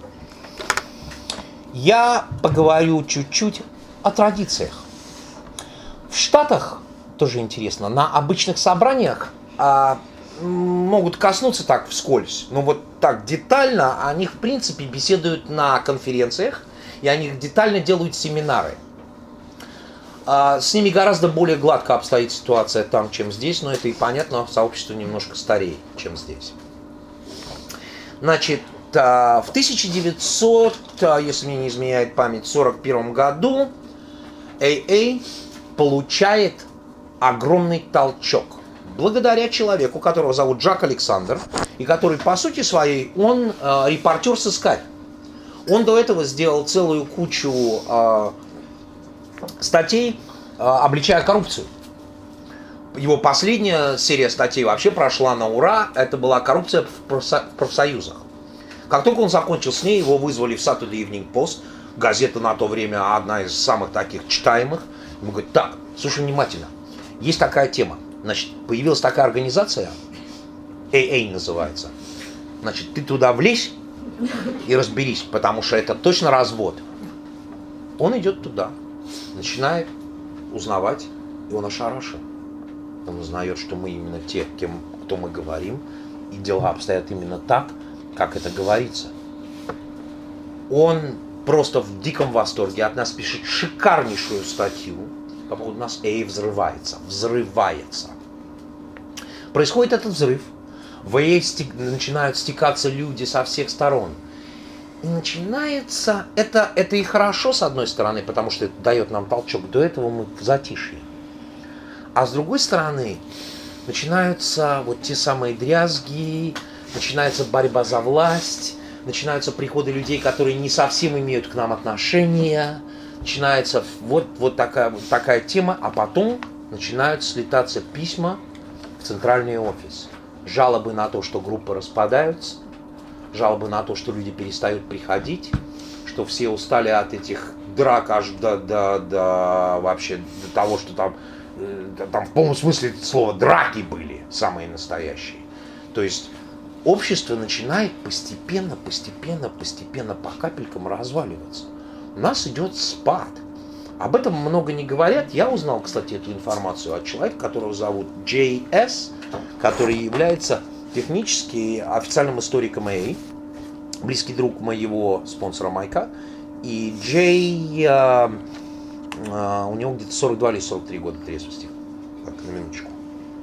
Я поговорю чуть-чуть о традициях. В Штатах, тоже интересно, на обычных собраниях а, могут коснуться так вскользь, но вот так детально о них в принципе беседуют на конференциях, и о них детально делают семинары. А, с ними гораздо более гладко обстоит ситуация там, чем здесь, но это и понятно, сообщество немножко старее, чем здесь. Значит, в тысяча девятьсот, если мне не изменяет память, сорок первом году эй эй получает огромный толчок благодаря человеку, которого зовут Джак Александр, и который, по сути своей, он э, репортер с Sky. Он до этого сделал целую кучу э, статей, э, обличая коррупцию. Его последняя серия статей вообще прошла на ура. Это была коррупция в профсоюзах. Как только он закончил с ней, его вызвали в Saturday Evening Post, газета на то время одна из самых таких читаемых. Ему говорят: так, слушай внимательно, есть такая тема. Значит, появилась такая организация, эй эй называется. Значит, ты туда влезь и разберись, потому что это точно развод. Он идет туда, начинает узнавать, и он ошарашен. Он узнает, что мы именно те, кем, кто мы говорим, и дела обстоят именно так, как это говорится. Он просто в диком восторге от нас пишет шикарнейшую статью. По поводу нас эй эй взрывается, взрывается. Происходит этот взрыв. В эй эй стек... начинают стекаться люди со всех сторон. И начинается... Это, это и хорошо, с одной стороны, потому что это дает нам толчок. До этого мы в затишье. А с другой стороны, начинаются вот те самые дрязги, начинается борьба за власть, начинаются приходы людей, которые не совсем имеют к нам отношения, начинается вот, вот, такая, вот такая тема, а потом начинают слетаться письма в центральный офис. Жалобы на то, что группы распадаются, жалобы на то, что люди перестают приходить, что все устали от этих драк аж до, до, до, вообще, до того, что там, там в полном смысле слова драки были самые настоящие. То есть общество начинает постепенно, постепенно, постепенно по капелькам разваливаться. У нас идет спад. Об этом много не говорят. Я узнал, кстати, эту информацию от человека, которого зовут Джей Эс, который является технически официальным историком эй эй, близкий друг моего спонсора Майка. И Джей, а, а, у него где-то сорок два или сорок три года трезвости. Так, на минуточку.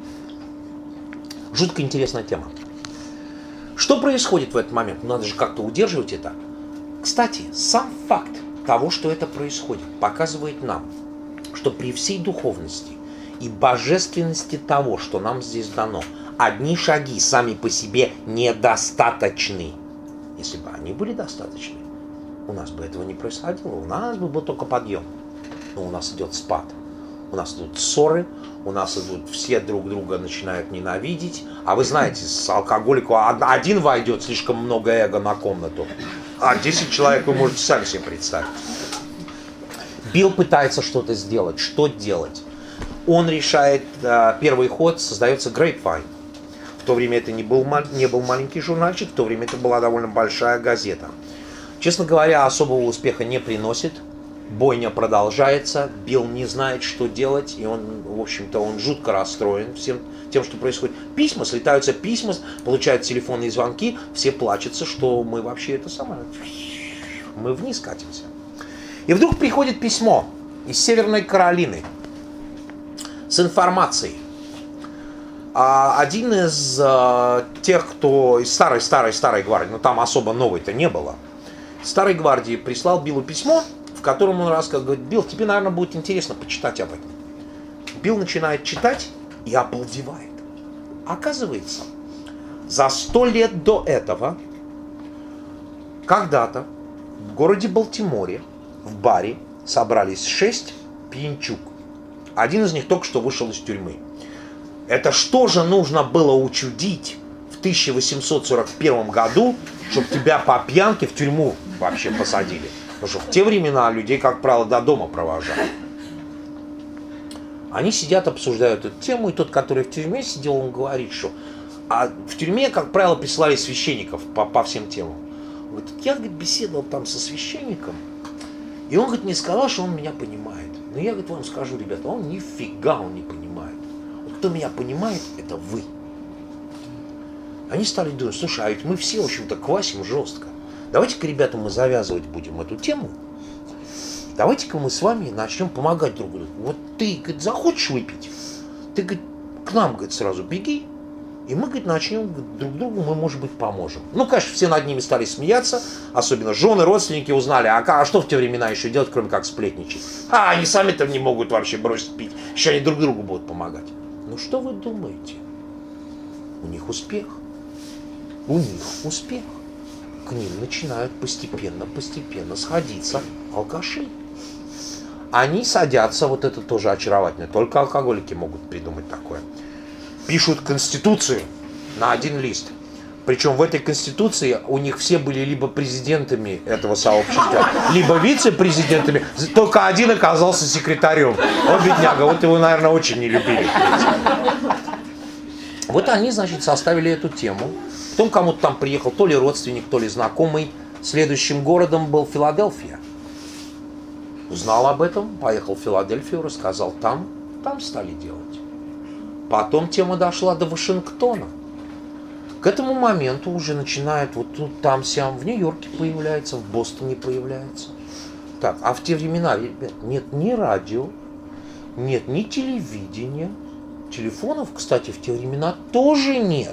Жутко интересная тема. Что происходит в этот момент? Надо же как-то удерживать это. Кстати, сам факт того, что это происходит, показывает нам, что при всей духовности и божественности того, что нам здесь дано, одни шаги сами по себе недостаточны. Если бы они были достаточны, у нас бы этого не происходило, у нас бы был только подъем. Но у нас идет спад, у нас идут ссоры, у нас идут, все друг друга начинают ненавидеть. А вы знаете, с алкоголиком один войдет, слишком много эго на комнату, а десять человек вы можете сами себе представить. Билл пытается что-то сделать. Что делать? Он решает, первый ход, создается Grapevine. В то время это не был, не был маленький журнальчик, в то время это была довольно большая газета. Честно говоря, особого успеха не приносит. Бойня продолжается, Билл не знает, что делать, и он, в общем-то, он жутко расстроен всем тем, что происходит. Письма, слетаются письма, получают телефонные звонки, все плачутся, что мы вообще это самое, мы вниз катимся. И вдруг приходит письмо из Северной Каролины с информацией. А один из а, тех, кто из старой-старой-старой гвардии, но там особо новой-то не было, старой гвардии прислал Биллу письмо, в котором он рассказывает, говорит: Билл, тебе, наверное, будет интересно почитать об этом. Билл начинает читать и обалдевает. Оказывается, за сто лет до этого, когда-то в городе Балтиморе, в баре, собрались шесть пьянчуг. Один из них только что вышел из тюрьмы. Это что же нужно было учудить в в тысяча восемьсот сорок первом году, чтобы тебя по пьянке в тюрьму вообще посадили. Потому что в те времена людей, как правило, до дома провожали. Они сидят, обсуждают эту тему, и тот, который в тюрьме сидел, он говорит, что а в тюрьме, как правило, присылали священников по, по всем темам. Он говорит, я, говорит, беседовал там со священником, и он, говорит, мне сказал, что он меня понимает. Но я, говорит, вам скажу, ребята, он нифига он не понимает. Вот кто меня понимает, это вы. Они стали думать, слушай, а ведь мы все, в общем-то, квасим жестко. Давайте-ка, ребята, мы завязывать будем эту тему. Давайте-ка мы с вами начнем помогать друг другу. Вот ты, говорит, захочешь выпить, ты, говорит, к нам, говорит, сразу беги, и мы, говорит, начнем говорит, друг другу, мы, может быть, поможем. Ну, конечно, все над ними стали смеяться, особенно жены, родственники узнали, а, а что в те времена еще делать, кроме как сплетничать? А, они сами-то не могут вообще бросить пить, еще они друг другу будут помогать. Ну, что вы думаете? У них успех. У них успех. К ним начинают постепенно-постепенно сходиться алкаши. Они садятся, вот это тоже очаровательно, только алкоголики могут придумать такое. Пишут конституцию на один лист. Причем в этой конституции у них все были либо президентами этого сообщества, либо вице-президентами. Только один оказался секретарем. О, бедняга, вот его, наверное, очень не любили. Вот они, значит, составили эту тему. Потом кому-то там приехал то ли родственник, то ли знакомый. Следующим городом был Филадельфия. Узнал об этом, поехал в Филадельфию, рассказал там, там стали делать. Потом тема дошла до Вашингтона. К этому моменту уже начинает вот тут, там, сям, в Нью-Йорке появляется, в Бостоне появляется. Так, а в те времена, ребят, нет ни радио, нет ни телевидения. Телефонов, кстати, в те времена тоже нет.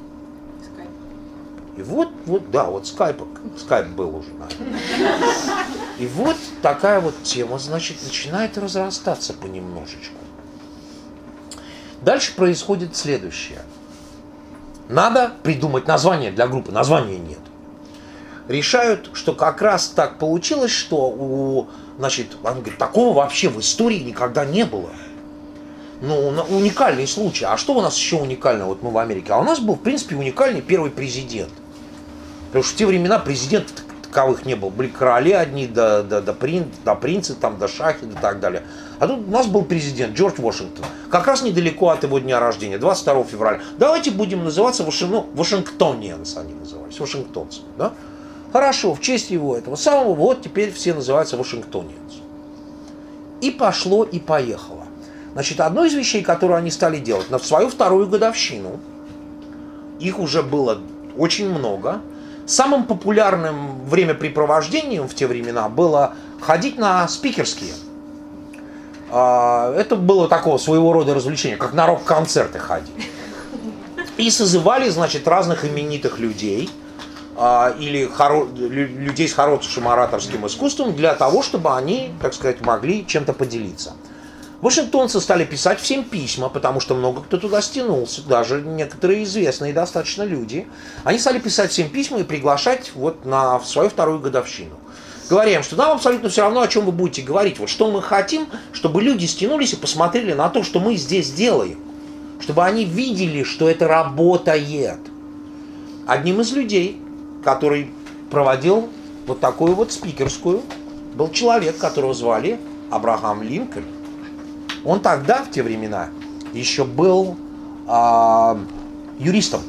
И вот, вот, да, вот скайп, скайп был уже, наверное. И вот такая вот тема, значит, начинает разрастаться понемножечку. Дальше происходит следующее. Надо придумать название для группы, названия нет. Решают, что как раз так получилось, что у, значит, он говорит, такого вообще в истории никогда не было. Ну, уникальный случай. А что у нас еще уникального, вот мы в Америке? А у нас был, в принципе, уникальный первый президент. Потому что в те времена президентов таковых не было. Были короли одни, да, да, да, принц, да принцы, там, да шахи и так далее. А тут у нас был президент Джордж Вашингтон. Как раз недалеко от его дня рождения, двадцать второго февраля. Давайте будем называться Вашингтон, ну, Вашингтонианс они назывались, вашингтонцы. Да? Хорошо, в честь его этого самого, вот теперь все называются Вашингтонианс. И пошло, и поехало. Значит, одной из вещей, которую они стали делать, на свою вторую годовщину, их уже было очень много. Самым популярным времяпрепровождением в те времена было ходить на спикерские. Это было такого своего рода развлечение, как на рок-концерты ходить. И созывали, значит, разных именитых людей или хоро... людей с хорошим ораторским искусством для того, чтобы они, так сказать, могли чем-то поделиться. Вашингтонцы стали писать всем письма, потому что много кто туда стянулся, даже некоторые известные достаточно люди. Они стали писать всем письма и приглашать вот на свою вторую годовщину. Говоря им, что нам абсолютно все равно, о чем вы будете говорить. Вот что мы хотим, чтобы люди стянулись и посмотрели на то, что мы здесь делаем. Чтобы они видели, что это работает. Одним из людей, который проводил вот такую вот спикерскую, был человек, которого звали Абрахам Линкольн. Он тогда, в те времена, еще был э, юристом.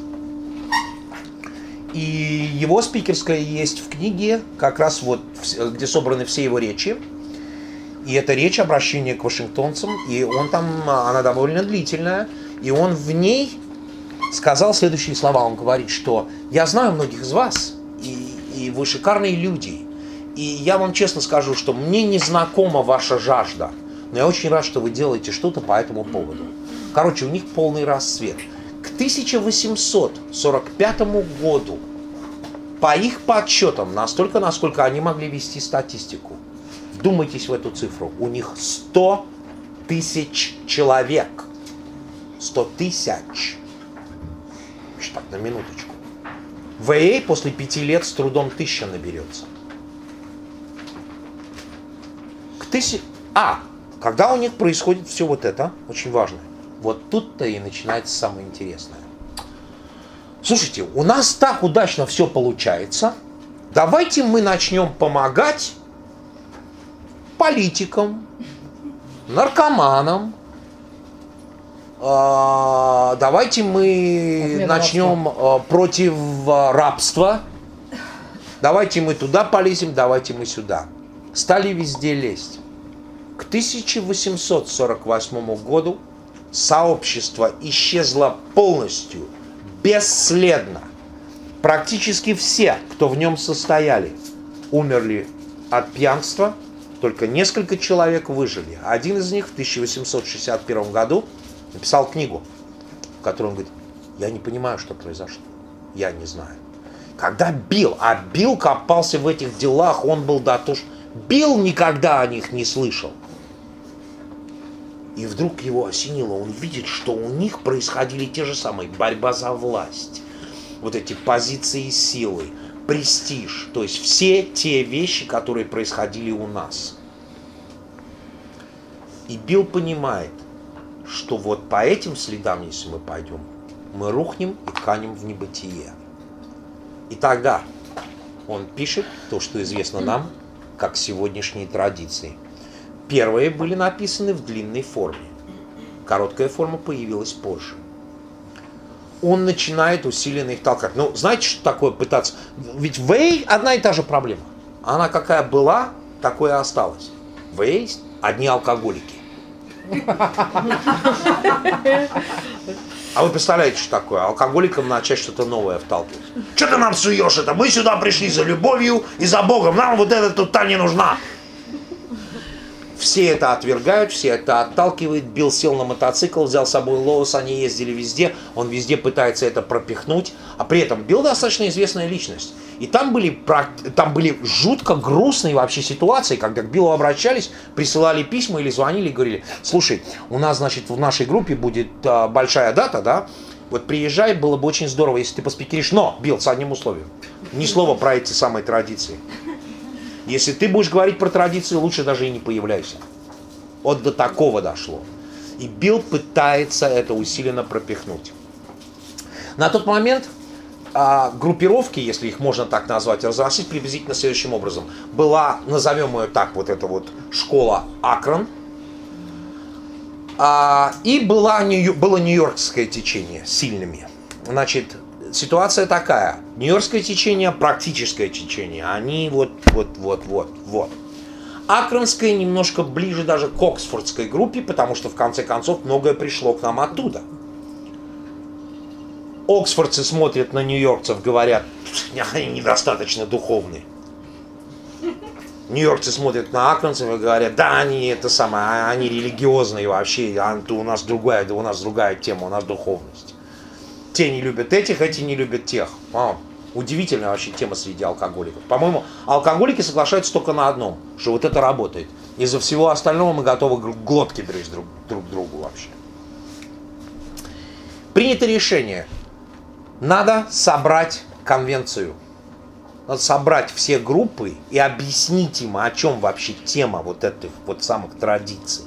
И его спикерская есть в книге, как раз вот, где собраны все его речи. И это речь, обращение к вашингтонцам, и он там, она довольно длительная, и он в ней сказал следующие слова. Он говорит, что я знаю многих из вас, и, и вы шикарные люди, и я вам честно скажу, что мне не знакома ваша жажда. Но я очень рад, что вы делаете что-то по этому поводу. Короче, у них полный расцвет. К тысяча восемьсот сорок пятому году, по их подсчетам, настолько, насколько они могли вести статистику, вдумайтесь в эту цифру, у них сто тысяч человек. сто тысяч. Так, на минуточку. В эй эй после пяти лет с трудом тысяча наберется. К тысяче... А! Когда у них происходит все вот это, очень важно, вот тут-то и начинается самое интересное. В слушайте, у нас так удачно все получается, давайте мы начнем помогать политикам, наркоманам, а, давайте мы Отмена начнем а, против а, рабства, давайте мы туда полезем, давайте мы сюда. Стали везде лезть. К тысяча восемьсот сорок восьмому году сообщество исчезло полностью, бесследно. Практически все, кто в нем состояли, умерли от пьянства, только несколько человек выжили. Один из них в тысяча восемьсот шестьдесят первом году написал книгу, в которой он говорит: я не понимаю, что произошло, я не знаю. Когда Билл, а Билл копался в этих делах, он был дотошен, Билл никогда о них не слышал. И вдруг его осенило, он видит, что у них происходили те же самые: борьба за власть, вот эти позиции силы, престиж, то есть все те вещи, которые происходили у нас. И Билл понимает, что вот по этим следам, если мы пойдем, мы рухнем и канем в небытие. И тогда он пишет то, что известно нам как сегодняшние традиции. Первые были написаны в длинной форме. Короткая форма появилась позже. Он начинает усиленно их толкать. Ну, знаете, что такое пытаться? Ведь в Вэй одна и та же проблема. Она какая была, такой и осталась. В Вэй одни алкоголики. А вы представляете, что такое? Алкоголикам начать что-то новое вталкивать. Что ты нам суешь это? Мы сюда пришли за любовью и за Богом. Нам вот эта тут-то не нужна. Все это отвергают, все это отталкивают. Билл сел на мотоцикл, взял с собой Лоус, они ездили везде. Он везде пытается это пропихнуть. А при этом Билл достаточно известная личность. И там были, там были жутко грустные вообще ситуации, когда к Биллу обращались, присылали письма или звонили и говорили: слушай, у нас, значит, в нашей группе будет а, большая дата, да? Вот приезжай, было бы очень здорово, если ты поспикеришь. Но, Билл, с одним условием. Ни слова про эти самые традиции. Если ты будешь говорить про традиции, лучше даже и не появляйся. Вот до такого дошло. И Билл пытается это усиленно пропихнуть. На тот момент а, группировки, если их можно так назвать, разрослись приблизительно следующим образом. Была, назовем ее так, вот эта вот школа Акрон. А, и была, было нью-йоркское течение с сильными. Значит, ситуация такая. Нью-йоркское течение, практическое течение. Они вот, вот, вот, вот, вот. Акронское немножко ближе даже к оксфордской группе, потому что в конце концов многое пришло к нам оттуда. Оксфордцы смотрят на нью-йоркцев, говорят: они недостаточно духовные. Нью-йоркцы смотрят на акронцев и говорят: да, они это самое, они религиозные вообще, а у нас другая, у нас другая тема, у нас духовность. Те не любят этих, эти не любят тех. А, удивительная вообще тема среди алкоголиков. По-моему, алкоголики соглашаются только на одном, что вот это работает. Из-за всего остального мы готовы глотки дрызть друг, друг другу вообще. Принято решение. Надо собрать конвенцию. Надо собрать все группы и объяснить им, о чем вообще тема вот этих вот самых традиций.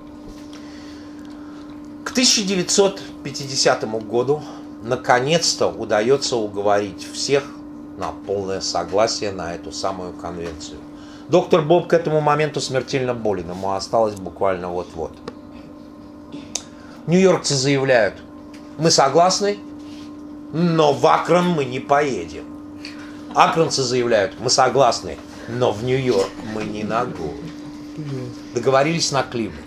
К тысяча девятьсот пятидесятому году наконец-то удается уговорить всех на полное согласие на эту самую конвенцию. Доктор Боб к этому моменту смертельно болен, ему осталось буквально вот-вот. Нью-йоркцы заявляют: мы согласны, но в Акрон мы не поедем. Акронцы заявляют: мы согласны, но в Нью-Йорк мы не ногой. Договорились на Кливленд.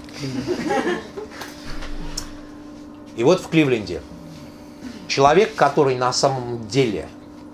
И вот в Кливленде человек, который на самом деле,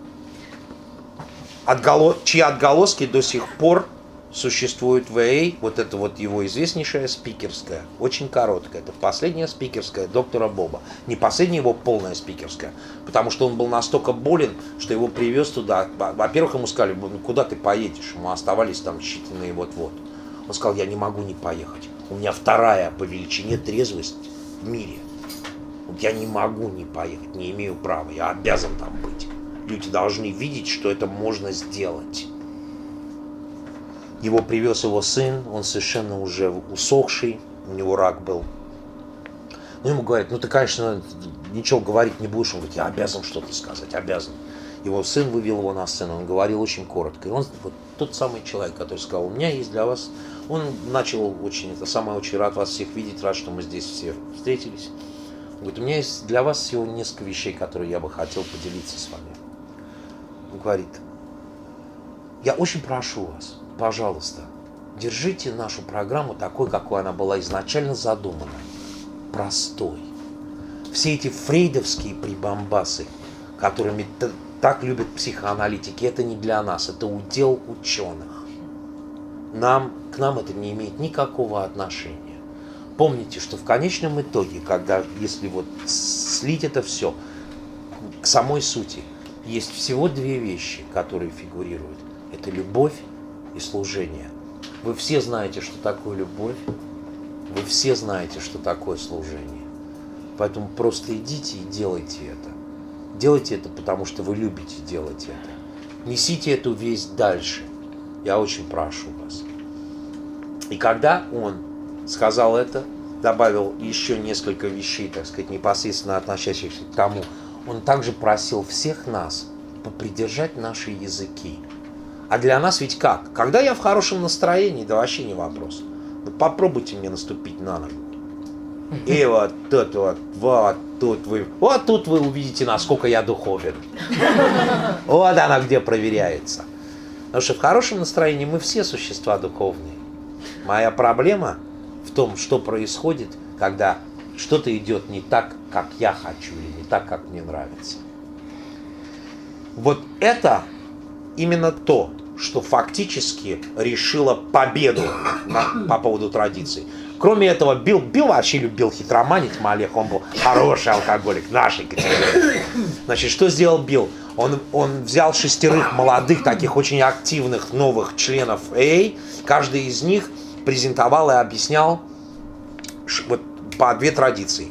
отголо... чьи отголоски до сих пор существуют в эй, вот это вот его известнейшая спикерская, очень короткая, это последняя спикерская доктора Боба. Не последняя его полная спикерская, потому что он был настолько болен, что его привез туда. Во-первых, ему сказали: ну куда ты поедешь? Ему оставались там считанные вот-вот. Он сказал: я не могу не поехать. У меня вторая по величине трезвость в мире. Я не могу не поехать, не имею права, я обязан там быть. Люди должны видеть, что это можно сделать. Его привез его сын, он совершенно уже усохший, у него рак был. Ну, ему говорят, ну ты, конечно, ничего говорить не будешь. Он говорит, я обязан что-то сказать, обязан. Его сын вывел его на сцену, он говорил очень коротко. И он вот тот самый человек, который сказал, у меня есть для вас... Он начал очень, это самое, очень рад вас всех видеть, рад, что мы здесь все встретились. Он говорит, у меня есть для вас всего несколько вещей, которые я бы хотел поделиться с вами. Он говорит, я очень прошу вас, пожалуйста, держите нашу программу такой, какой она была изначально задумана. Простой. Все эти фрейдовские прибамбасы, которыми так любят психоаналитики, это не для нас, это удел ученых. Нам, к нам это не имеет никакого отношения. Помните, что в конечном итоге, когда, если вот слить это все к самой сути, есть всего две вещи, которые фигурируют. Это любовь и служение. Вы все знаете, что такое любовь, вы все знаете, что такое служение. Поэтому просто идите и делайте это. Делайте это, потому что вы любите делать это. Несите эту весть дальше. Я очень прошу вас. И когда он сказал это, добавил еще несколько вещей, так сказать, непосредственно относящихся к тому, он также просил всех нас попридержать наши языки. А для нас ведь как? Когда я в хорошем настроении, да вообще не вопрос. Ну, попробуйте мне наступить на ногу. И вот тут вот, вот тут вы, вот тут вы увидите, насколько я духовен. Вот она где проверяется. Потому что в хорошем настроении мы все существа духовные. Моя проблема в том, что происходит, когда что-то идет не так, как я хочу, или не так, как мне нравится. Вот это именно то, что фактически решило победу на, по поводу традиций. Кроме этого, Билл, Билл вообще любил хитроманить, Малех, он был хороший алкоголик, нашей категории. Значит, что сделал Билл? Он, он взял шестерых молодых, таких очень активных новых членов эй эй, каждый из них презентовал и объяснял вот, по две традиции.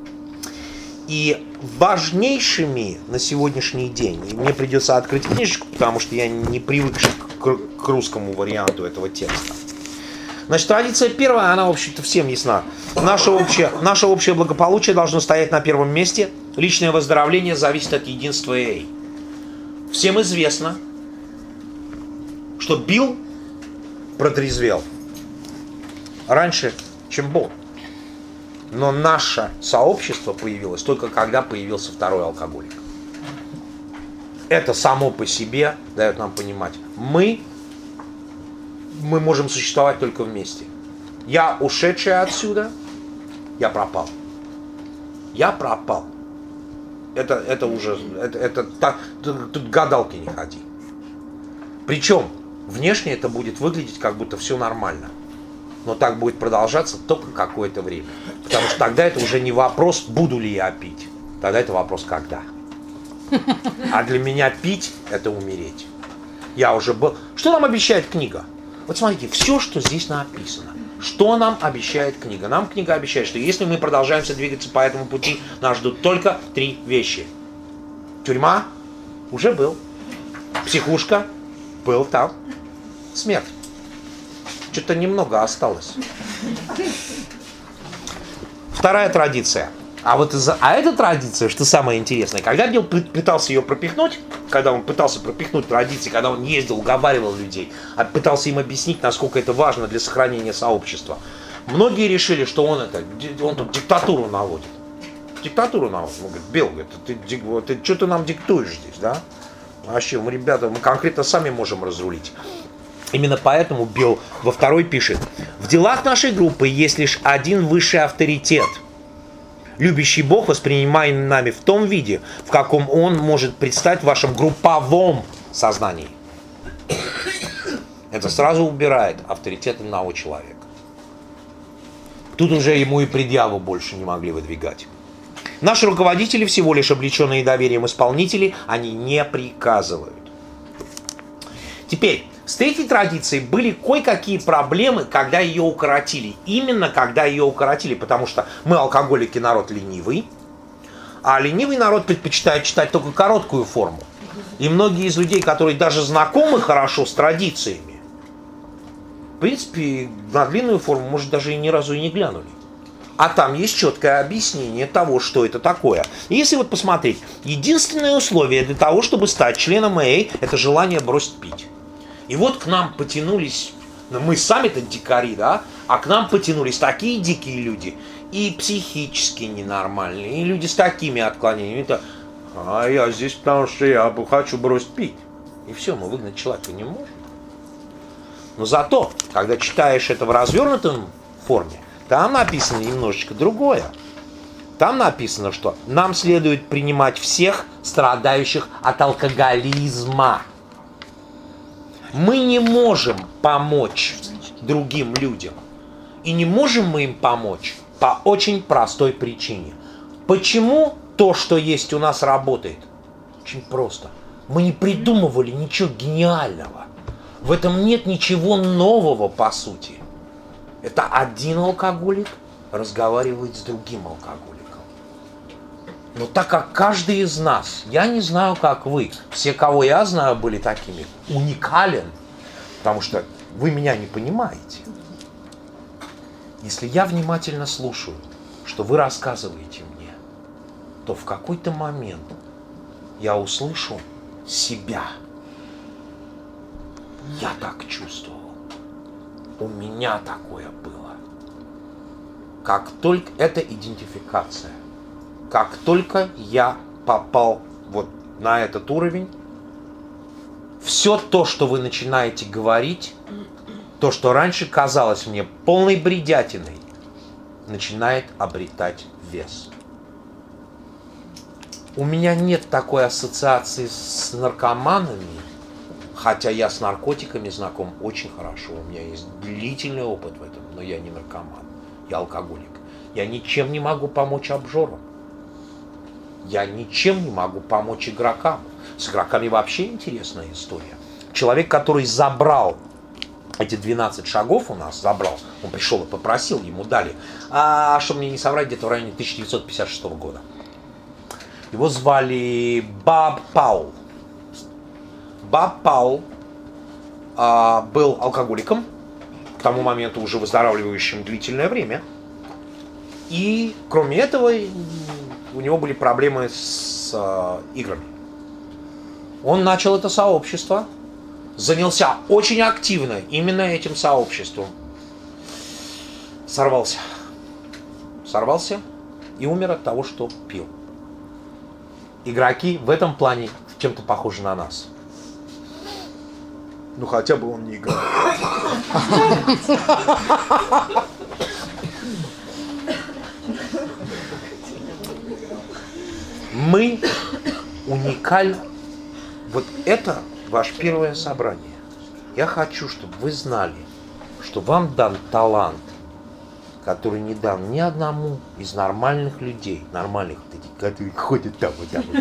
И важнейшими на сегодняшний день, и мне придется открыть книжечку, потому что я не привык к, к русскому варианту этого текста. Значит, традиция первая, она, в общем-то, всем ясна. Наше общее, наше общее благополучие должно стоять на первом месте. Личное выздоровление зависит от единства эй эй. Всем известно, что Билл протрезвел раньше, чем Бог. Но наше сообщество появилось только когда появился второй алкоголик. Это само по себе дает нам понимать, мы, мы можем существовать только вместе. Я, ушедший отсюда, я пропал. Я пропал. Это, это уже, это, это так, тут, тут гадалки не ходи. Причем внешне это будет выглядеть, как будто все нормально. Но так будет продолжаться только какое-то время. Потому что тогда это уже не вопрос, буду ли я пить. Тогда это вопрос, когда. А для меня пить – это умереть. Я уже был... Что нам обещает книга? Вот смотрите, все, что здесь написано. Что нам обещает книга? Нам книга обещает, что если мы продолжаемся двигаться по этому пути, нас ждут только три вещи. Тюрьма – уже был. Психушка – был там. Смерть. Что-то немного осталось. Вторая традиция. А вот из-за... а эта традиция, что самое интересное, когда Билл пытался ее пропихнуть, когда он пытался пропихнуть традиции, когда он ездил, уговаривал людей, пытался им объяснить, насколько это важно для сохранения сообщества, многие решили, что он это, он тут диктатуру наводит. Диктатуру наводит. Он говорит, Билл, ты, ты, ты что ты нам диктуешь здесь, да? Вообще, мы, ребята, мы конкретно сами можем разрулить. Именно поэтому Билл во второй пишет: в делах нашей группы есть лишь один высший авторитет, любящий Бог, воспринимаемый нами в том виде, в каком он может предстать в вашем групповом сознании. Это сразу убирает авторитет одного человека. Тут уже ему и предъяву больше не могли выдвигать. Наши руководители всего лишь облеченные доверием исполнители, они не приказывают. Теперь, с третьей традицией были кое-какие проблемы, когда ее укоротили. Именно когда ее укоротили, потому что мы, алкоголики, народ ленивый, а ленивый народ предпочитает читать только короткую форму. И многие из людей, которые даже знакомы хорошо с традициями, в принципе, на длинную форму, может, даже и ни разу и не глянули. А там есть четкое объяснение того, что это такое. И если вот посмотреть, единственное условие для того, чтобы стать членом эй эй, это желание бросить пить. И вот к нам потянулись, ну, мы сами-то дикари, да, а к нам потянулись такие дикие люди, и психически ненормальные, и люди с такими отклонениями. Это, а я здесь, потому что я хочу бросить пить. И все, мы выгнать человека не можем. Но зато, когда читаешь это в развернутом форме, там написано немножечко другое. Там написано, что нам следует принимать всех страдающих от алкоголизма. Мы не можем помочь другим людям. И не можем мы им помочь по очень простой причине. Почему то, что есть у нас, работает? Очень просто. Мы не придумывали ничего гениального. В этом нет ничего нового, по сути. Это один алкоголик разговаривает с другим алкоголиком. Но так как каждый из нас, я не знаю, как вы, все, кого я знаю, были такими, уникален, потому что вы меня не понимаете. Если я внимательно слушаю, что вы рассказываете мне, то в какой-то момент я услышу себя. Я так чувствовал. У меня такое было. Как только это идентификация, как только я попал вот на этот уровень, все то, что вы начинаете говорить, то, что раньше казалось мне полной бредятиной, начинает обретать вес. У меня нет такой ассоциации с наркоманами, хотя я с наркотиками знаком очень хорошо. У меня есть длительный опыт в этом, но я не наркоман, я алкоголик. Я ничем не могу помочь обжорам. Я ничем не могу помочь игрокам. С игроками вообще интересная история. Человек, который забрал эти двенадцать шагов у нас, забрал, он пришел и попросил, ему дали, а чтобы мне не соврать, где-то в районе тысяча девятьсот пятьдесят шестого года. Его звали Боб Паул. Боб Паул а, был алкоголиком, к тому моменту уже выздоравливающим длительное время. И кроме этого у него были проблемы с а, играми. Он начал это сообщество, занялся очень активно именно этим сообществом. Сорвался. Сорвался и умер от того, что пил. Игроки в этом плане чем-то похожи на нас. Ну хотя бы он не играет. Мы уникальны. Вот это ваше первое собрание. Я хочу, чтобы вы знали, что вам дан талант, который не дан ни одному из нормальных людей, нормальных, которые ходят там вот там.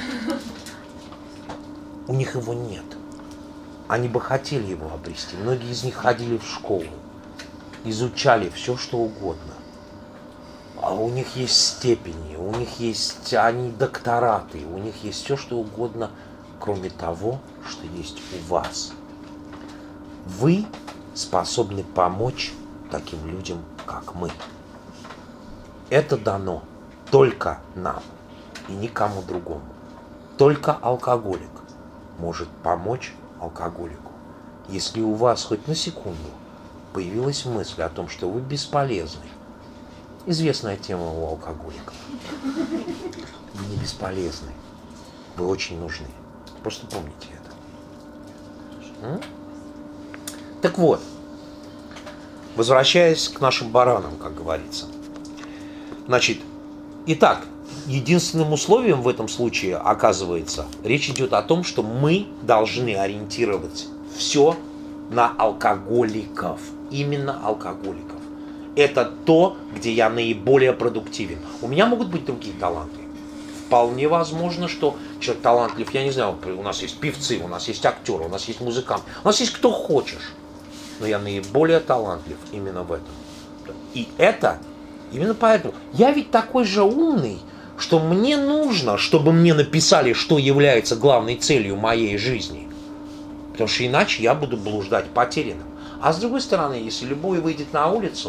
У них его нет. Они бы хотели его обрести. Многие из них ходили в школу, изучали все, что угодно. А у них есть степени, у них есть, они доктораты, у них есть все, что угодно, кроме того, что есть у вас. Вы способны помочь таким людям, как мы. Это дано только нам и никому другому. Только алкоголик может помочь алкоголику. Если у вас хоть на секунду появилась мысль о том, что вы бесполезны, известная тема у алкоголиков. Вы не бесполезны. Вы очень нужны. Просто помните это. М? Так вот, возвращаясь к нашим баранам, как говорится. Значит, итак, единственным условием в этом случае, оказывается, речь идет о том, что мы должны ориентировать все на алкоголиков. Именно алкоголиков. Это то, где я наиболее продуктивен. У меня могут быть другие таланты. Вполне возможно, что человек талантлив, я не знаю, у нас есть певцы, у нас есть актеры, у нас есть музыканты, у нас есть кто хочешь. Но я наиболее талантлив именно в этом. И это, именно поэтому, я ведь такой же умный, что мне нужно, чтобы мне написали, что является главной целью моей жизни. Потому что иначе я буду блуждать потерянным. А с другой стороны, если любой выйдет на улицу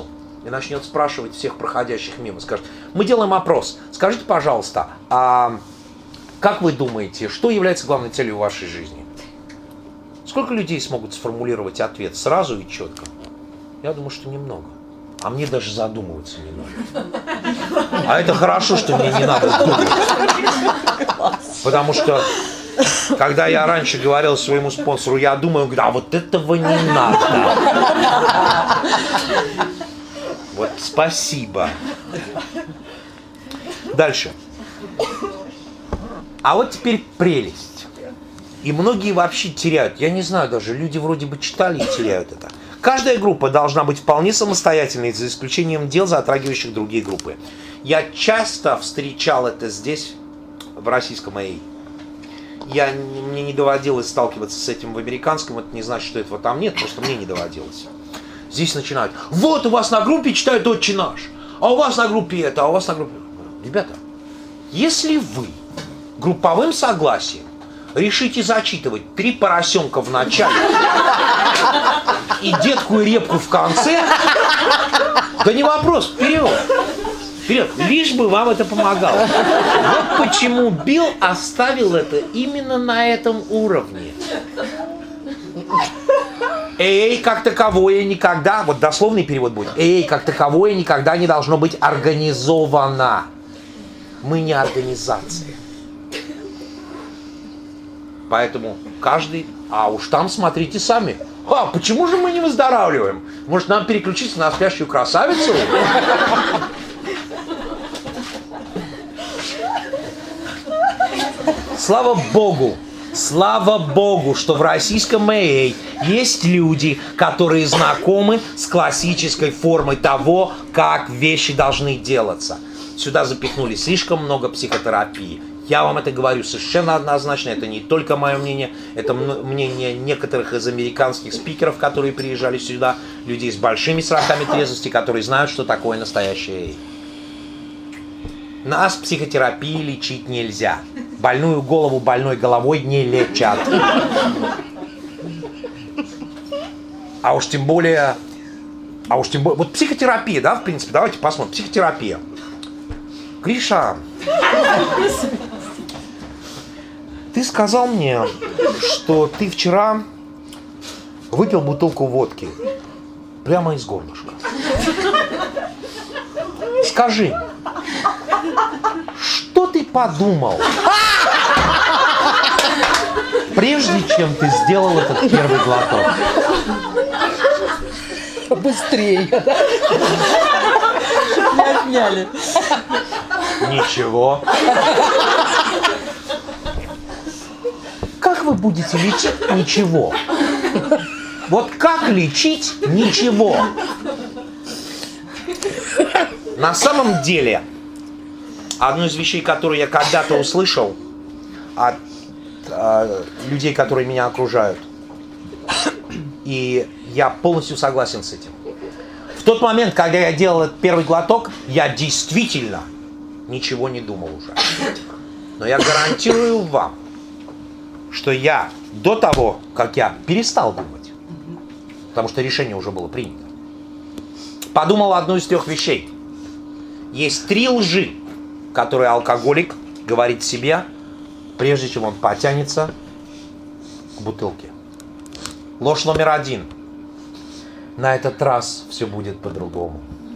и начнет спрашивать всех проходящих мимо. Скажет, мы делаем опрос. Скажите, пожалуйста, а как вы думаете, что является главной целью вашей жизни? Сколько людей смогут сформулировать ответ сразу и четко? Я думаю, что немного. А мне даже задумываться не надо. А это хорошо, что мне не надо думать. Потому что, когда я раньше говорил своему спонсору, я думаю, а вот этого не надо. Вот спасибо. Дальше. А вот теперь прелесть. И многие вообще теряют. Я не знаю даже, люди вроде бы читали и теряют это. Каждая группа должна быть вполне самостоятельной, за исключением дел, затрагивающих другие группы. Я часто встречал это здесь, в российском эй эй. Я, мне не доводилось сталкиваться с этим в американском, это не значит, что этого там нет, просто мне не доводилось. Здесь начинают, вот у вас на группе читают «Отче наш», а у вас на группе это, а у вас на группе... Ребята, если вы групповым согласием решите зачитывать три поросенка в начале и детку и репку в конце, да не вопрос, вперед, вперед, лишь бы вам это помогало. Вот почему Билл оставил это именно на этом уровне. эй эй как таковое никогда, вот дословный перевод будет, эй эй как таковое никогда не должно быть организовано. Мы не организация. Поэтому каждый, а уж там смотрите сами. А, почему же мы не выздоравливаем? Может, нам переключиться на спящую красавицу? Слава Богу, слава Богу, что в российском эй эй есть люди, которые знакомы с классической формой того, как вещи должны делаться. Сюда запихнули слишком много психотерапии. Я вам это говорю совершенно однозначно, это не только мое мнение, это мнение некоторых из американских спикеров, которые приезжали сюда, людей с большими сроками трезвости, которые знают, что такое настоящее эй эй. Нас психотерапией лечить нельзя. Больную голову больной головой не лечат. А уж тем более, а уж тем более, вот психотерапия, да, в принципе, давайте посмотрим, психотерапия. Гриша, ты сказал мне, что ты вчера выпил бутылку водки прямо из горлышка. Скажи, что ты подумал, прежде чем ты сделал этот первый глоток? Быстрее. Не отняли. Ничего. Как вы будете лечить ничего? Вот как лечить ничего? На самом деле, одну из вещей, которую я когда-то услышал от э, людей, которые меня окружают, и я полностью согласен с этим. В тот момент, когда я делал этот первый глоток, я действительно ничего не думал уже. Но я гарантирую вам, что я до того, как я перестал думать, потому что решение уже было принято, подумал одну из трех вещей. Есть три лжи, которые алкоголик говорит себе, прежде чем он потянется к бутылке. Ложь номер один. На этот раз все будет по-другому.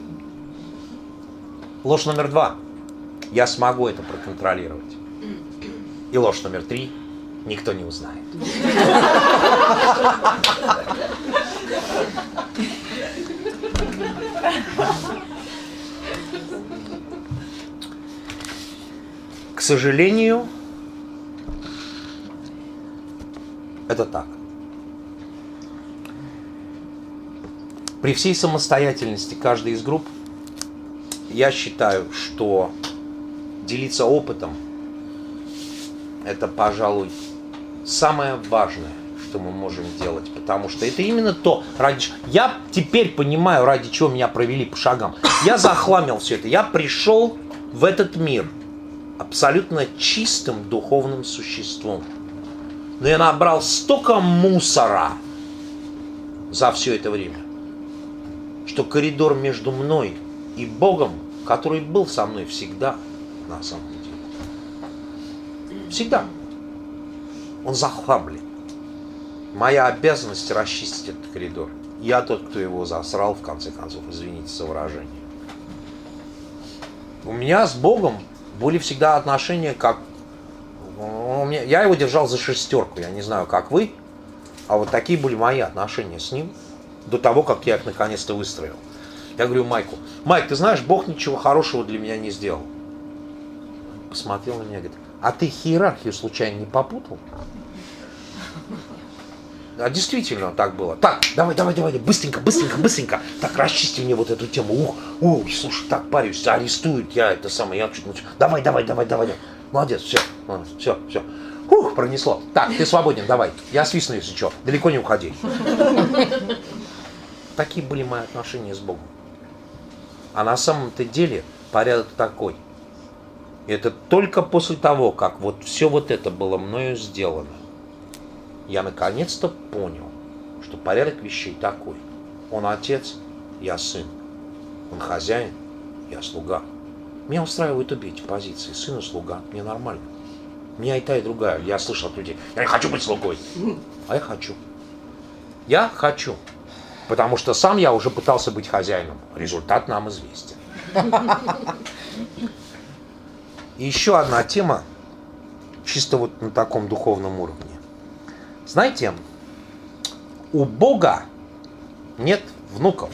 Ложь номер два. Я смогу это проконтролировать. И ложь номер три. Никто не узнает. К сожалению, это так. При всей самостоятельности каждой из групп, я считаю, что делиться опытом – это, пожалуй, самое важное, что мы можем делать, потому что это именно то, ради чего... Я теперь понимаю, ради чего меня провели по шагам. Я захламил все это, я пришел в этот мир абсолютно чистым духовным существом. Но я набрал столько мусора за все это время. что коридор между мной и Богом, который был со мной всегда, на самом деле. Всегда. Он захламлен. Моя обязанность расчистить этот коридор. Я тот, кто его засрал, в конце концов, извините за выражение. У меня с Богом были всегда отношения как... Я его держал за шестерку, я не знаю, как вы, а вот такие были мои отношения с ним до того, как я их наконец-то выстроил. Я говорю Майку: Майк, ты знаешь, Бог ничего хорошего для меня не сделал. Посмотрел на меня и говорит: а ты иерархию случайно не попутал? А действительно так было. Так, давай, давай, давай, быстренько, быстренько, быстренько. Так, расчисти мне вот эту тему. Ух, ух, слушай, так парюсь, арестуют, я это самое, я чуть-чуть. Давай, давай, давай, давай. Молодец, все, все, все. Ух, пронесло. Так, ты свободен, давай. Я свистну, если что. Далеко не уходи. Такие были мои отношения с Богом. А на самом-то деле порядок такой. И это только после того, как вот все вот это было мною сделано, я наконец-то понял, что порядок вещей такой. Он отец, я сын. Он хозяин, я слуга. Меня устраивают обе эти позиции. Сын и слуга. Мне нормально. Меня и та, и другая. Я слышал от людей: я не хочу быть слугой. А я хочу. Я хочу. Потому что сам я уже пытался быть хозяином. Результат нам известен. И еще одна тема, чисто вот на таком духовном уровне. Знаете, у Бога нет внуков.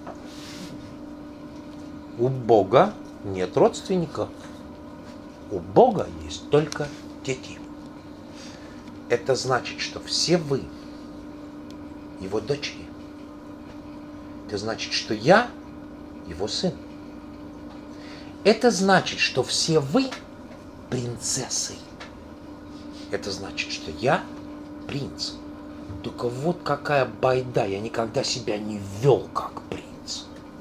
У Бога нет родственников. У Бога есть только дети. Это значит, что все вы его дочери. Это значит, что я его сын. Это значит, что все вы принцессы. Это значит, что я принц. Только вот какая байда, я никогда себя не вел как принц.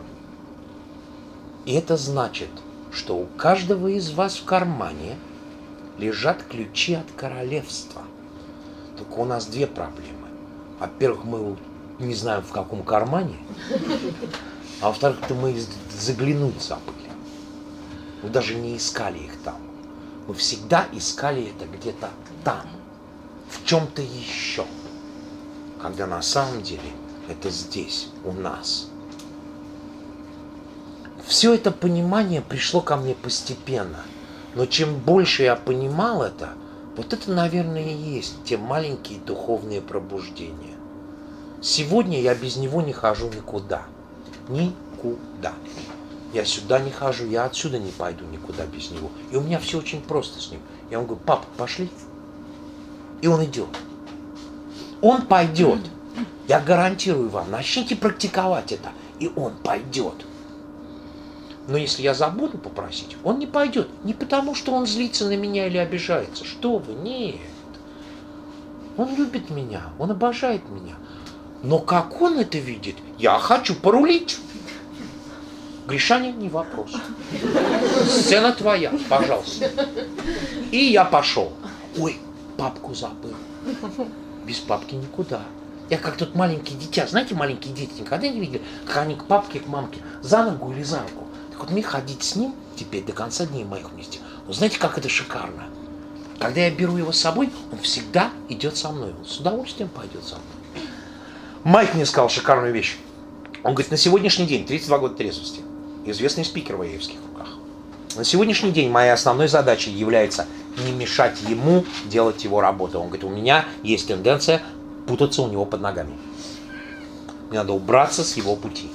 И это значит, что у каждого из вас в кармане лежат ключи от королевства. Только у нас две проблемы. Во-первых, мы не знаем, в каком кармане, а во-вторых, мы заглянуть забыли. Мы даже не искали их там. Мы всегда искали это где-то там, в чем-то еще. Когда на самом деле это здесь, у нас. Все это понимание пришло ко мне постепенно. Но чем больше я понимал это, вот это, наверное, и есть те маленькие духовные пробуждения. Сегодня я без него не хожу никуда. Никуда. Я сюда не хожу, я отсюда не пойду никуда без него. И у меня все очень просто с ним. Я ему говорю: папа, пошли. И он идет. Он пойдет. Я гарантирую вам, начните практиковать это, и он пойдет. Но если я забуду попросить, он не пойдет. Не потому, что он злится на меня или обижается. Что вы, нет. Он любит меня, он обожает меня. Но как он это видит, я хочу порулить. Гришаня, не вопрос. Сцена твоя, пожалуйста. И я пошел. Ой, папку забыл. Без папки никуда. Я как тот маленький дитя. Знаете, маленькие дети никогда не видели, как они к папке, к мамке за ногу или за руку. Так вот мне ходить с ним теперь до конца дней моих вместе. Но знаете, как это шикарно? Когда я беру его с собой, он всегда идет со мной. Он с удовольствием пойдет со мной. Майк мне сказал шикарную вещь. Он говорит: на сегодняшний день, тридцать два года трезвости, известный спикер в Аевских руках. На сегодняшний день моей основной задачей является не мешать ему делать его работу. Он говорит: у меня есть тенденция путаться у него под ногами. Мне надо убраться с его пути.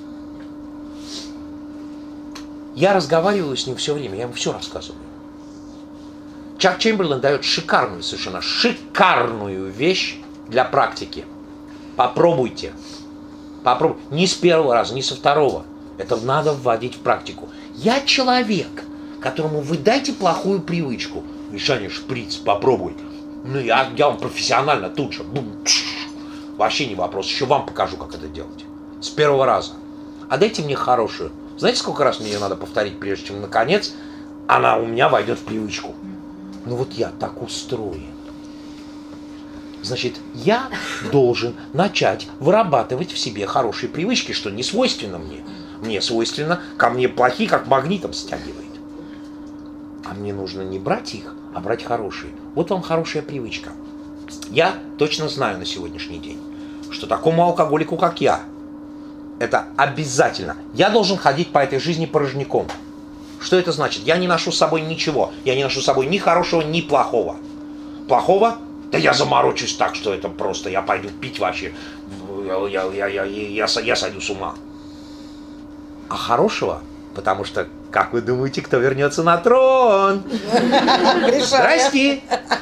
Я разговариваю с ним все время, я ему все рассказываю. Чак Чемберлен дает шикарную, совершенно шикарную вещь для практики. Попробуйте. Попробуйте. Не с первого раза, не со второго. Это надо вводить в практику. Я человек, которому вы дайте плохую привычку. Мишаня, шприц, попробуй. Ну, я, я вам профессионально тут же. Бум, тш, вообще не вопрос. Еще вам покажу, как это делать. С первого раза. А дайте мне хорошую. Знаете, сколько раз мне ее надо повторить, прежде чем, наконец, она у меня войдет в привычку? Ну вот я так устроен. Значит, я должен начать вырабатывать в себе хорошие привычки, что не свойственно мне. Мне свойственно, ко мне плохие, как магнитом стягивает. А мне нужно не брать их, а брать хорошие. Вот вам хорошая привычка. Я точно знаю на сегодняшний день, что такому алкоголику, как я, это обязательно. Я должен ходить по этой жизни порожняком. Что это значит? Я не ношу с собой ничего. Я не ношу с собой ни хорошего, ни плохого. Плохого? Да я заморочусь так, что это просто, я пойду пить вообще. Я, я, я, я, я, я сойду с ума. А хорошего? Потому что, как вы думаете, кто вернется на трон? Здрасте!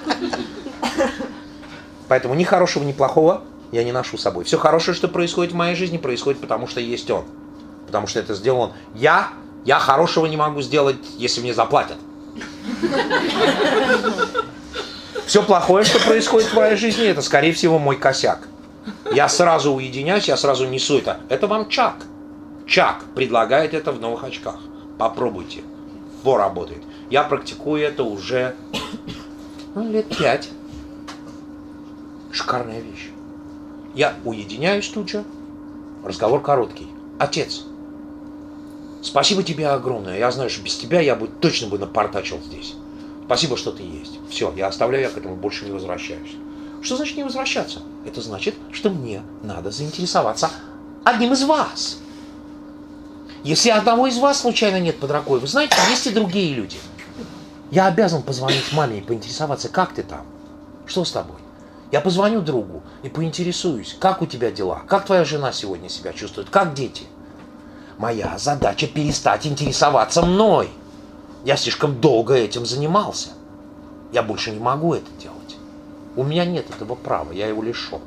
Поэтому ни хорошего, ни плохого я не ношу с собой. Все хорошее, что происходит в моей жизни, происходит потому, что есть он. Потому что это сделал он. Я, я хорошего не могу сделать, если мне заплатят. Все плохое, что происходит в моей жизни, это, скорее всего, мой косяк. Я сразу уединяюсь, я сразу несу это. Это вам Чак. Чак предлагает это в новых очках. Попробуйте. Во, работает. Я практикую это уже ну, лет пять. Шикарная вещь. Я уединяюсь тут же. Разговор короткий. Отец, спасибо тебе огромное. Я знаю, что без тебя я бы точно бы напортачил здесь. Спасибо, что ты есть. Все, я оставляю, я к этому больше не возвращаюсь. Что значит не возвращаться? Это значит, что мне надо заинтересоваться одним из вас. Если одного из вас случайно нет под рукой, вы знаете, есть и другие люди. Я обязан позвонить маме и поинтересоваться, как ты там? Что с тобой? Я позвоню другу и поинтересуюсь, как у тебя дела, как твоя жена сегодня себя чувствует, как дети. Моя задача перестать интересоваться мной. Я слишком долго этим занимался. Я больше не могу это делать. У меня нет этого права, я его лишен.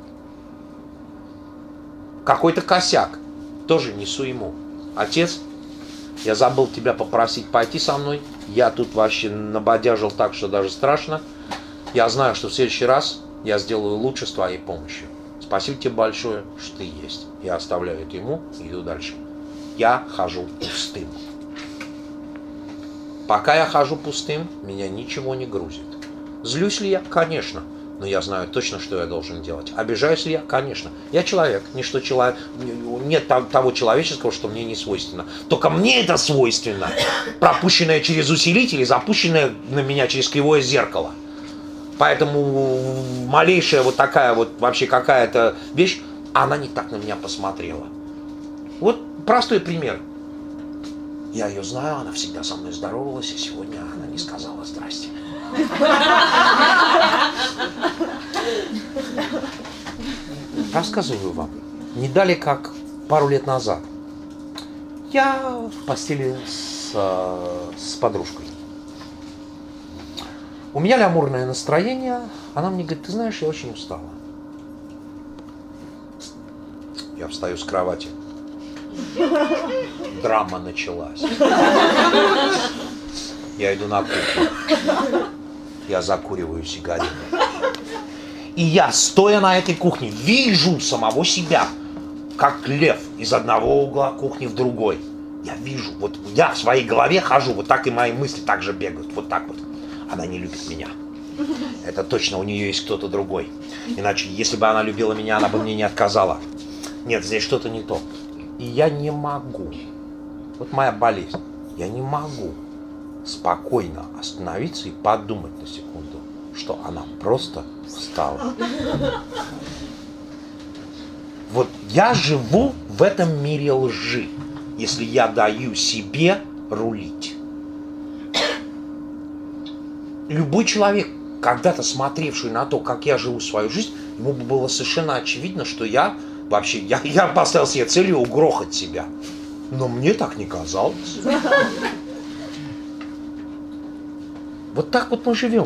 Какой-то косяк тоже несу ему. Отец, я забыл тебя попросить пойти со мной. Я тут вообще набодяжил так, что даже страшно. Я знаю, что в следующий раз я сделаю лучше с твоей помощью. Спасибо тебе большое, что ты есть. Я оставляю это ему и иду дальше. Я хожу пустым. Пока я хожу пустым, меня ничего не грузит. Злюсь ли я? Конечно. Но я знаю точно, что я должен делать. Обижаюсь ли я? Конечно. Я человек. Ничто человек... Нет того человеческого, что мне не свойственно. Только мне это свойственно. Пропущенное через усилитель и запущенное на меня через кривое зеркало. Поэтому малейшая вот такая вот вообще какая-то вещь, она не так на меня посмотрела. Вот простой пример. Я ее знаю, она всегда со мной здоровалась, и сегодня она не сказала «здрасте». Рассказываю вам. Не далее, как пару лет назад. Я в постели с, с подружкой. У меня лямурное настроение. Она мне говорит, ты знаешь, я очень устала. Я встаю с кровати. Драма началась. Я иду на кухню. Я закуриваю сигареты. И я, стоя на этой кухне, вижу самого себя, как лев из одного угла кухни в другой. Я вижу, вот я в своей голове хожу, вот так и мои мысли так же бегают, вот так вот. Она не любит меня. Это точно, у нее есть кто-то другой. Иначе, если бы она любила меня, она бы мне не отказала. Нет, здесь что-то не то. И я не могу. Вот моя болезнь. Я не могу спокойно остановиться и подумать на секунду, что она просто встала. Вот я живу в этом мире лжи, если я даю себе рулить. Любой человек, когда-то смотревший на то, как я живу свою жизнь, ему бы было совершенно очевидно, что я вообще, я, я поставил себе целью угрохать себя. Но мне так не казалось. Вот так вот мы живем.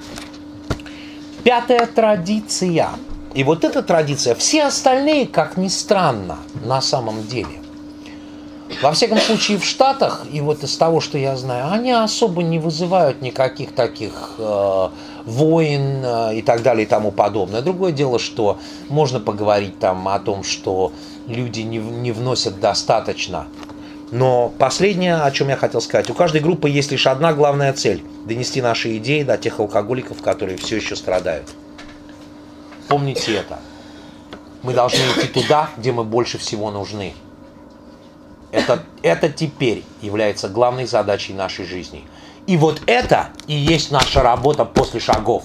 Пятая традиция. И вот эта традиция, все остальные, как ни странно, на самом деле. Во всяком случае, в Штатах, и вот из того, что я знаю, они особо не вызывают никаких таких э, войн э, и так далее и тому подобное. Другое дело, что можно поговорить там о том, что люди не, не вносят достаточно. Но последнее, о чем я хотел сказать, у каждой группы есть лишь одна главная цель – донести наши идеи до тех алкоголиков, которые все еще страдают. помните это. Мы должны идти туда, где мы больше всего нужны. Это, это теперь является главной задачей нашей жизни. И вот это и есть наша работа после шагов.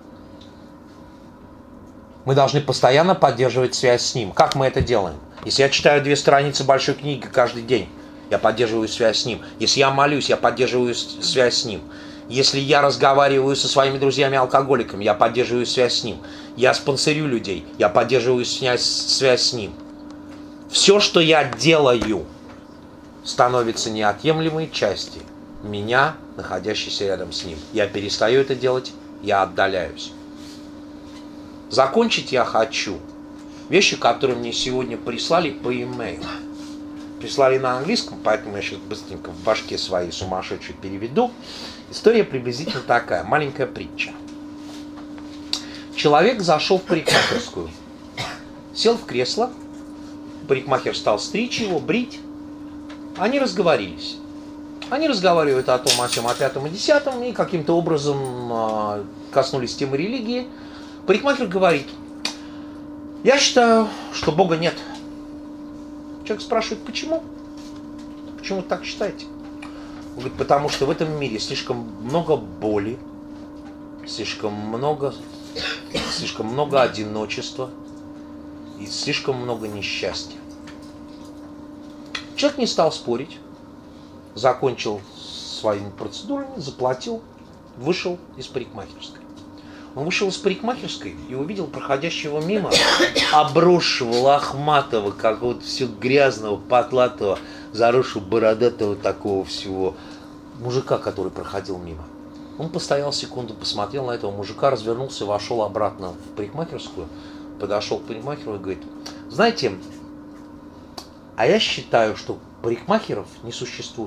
Мы должны постоянно поддерживать связь с Ним. Как мы это делаем? Если я читаю две страницы большой книги каждый день, я поддерживаю связь с Ним. Если я молюсь, я поддерживаю связь с Ним. Если я разговариваю со своими друзьями-алкоголиками, я поддерживаю связь с Ним. Я спонсорю людей, я поддерживаю связь, связь с Ним. Все, что я делаю, становится неотъемлемой частью меня, находящейся рядом с Ним. Я перестаю это делать, я отдаляюсь. Закончить я хочу вещи, которые мне сегодня прислали по e-mail. Прислали на английском, поэтому я сейчас быстренько в башке своей сумасшедшей переведу. История приблизительно такая, маленькая притча. Человек зашел в парикмахерскую, сел в кресло, парикмахер стал стричь его, брить. Они разговорились. Они разговаривают о том, о чем, о пятом и десятом, и каким-то образом э, коснулись темы религии. Парикмахер говорит: я считаю, что Бога нет. Человек спрашивает, почему? Почему вы так считаете? Он говорит, потому что в этом мире слишком много боли, слишком много, слишком много одиночества и слишком много несчастья. Человек не стал спорить, закончил своими процедурами, заплатил, вышел из парикмахерской. Он вышел из парикмахерской и увидел проходящего мимо, обросшего, лохматого, какого-то все грязного, потлатого, заросшего, бородатого такого всего мужика, который проходил мимо. Он постоял секунду, посмотрел на этого мужика, развернулся, вошел обратно в парикмахерскую, подошел к парикмахеру и говорит: знаете, а я считаю, что парикмахеров не существует.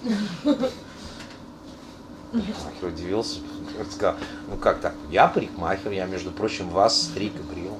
Парикмахер удивился, сказал: ну как так? Я парикмахер, я, между прочим, вас стриг и брил.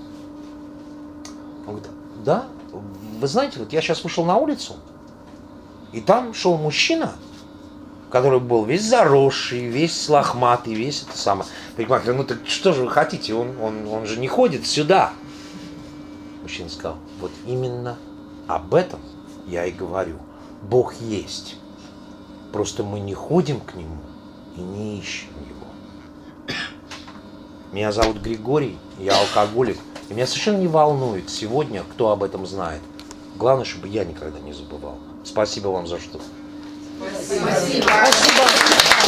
Он говорит: да, вы знаете, вот я сейчас вышел на улицу, и там шел мужчина, который был весь заросший, весь лохматый, весь это самое. Парикмахер: ну так что же вы хотите, он, он, он же не ходит сюда. Мужчина сказал: вот именно об этом я и говорю. Бог есть. Просто мы не ходим к Нему и не ищем Его. Меня зовут Григорий, я алкоголик. И меня совершенно не волнует сегодня, кто об этом знает. Главное, чтобы я никогда не забывал. Спасибо вам за что. Спасибо. Спасибо.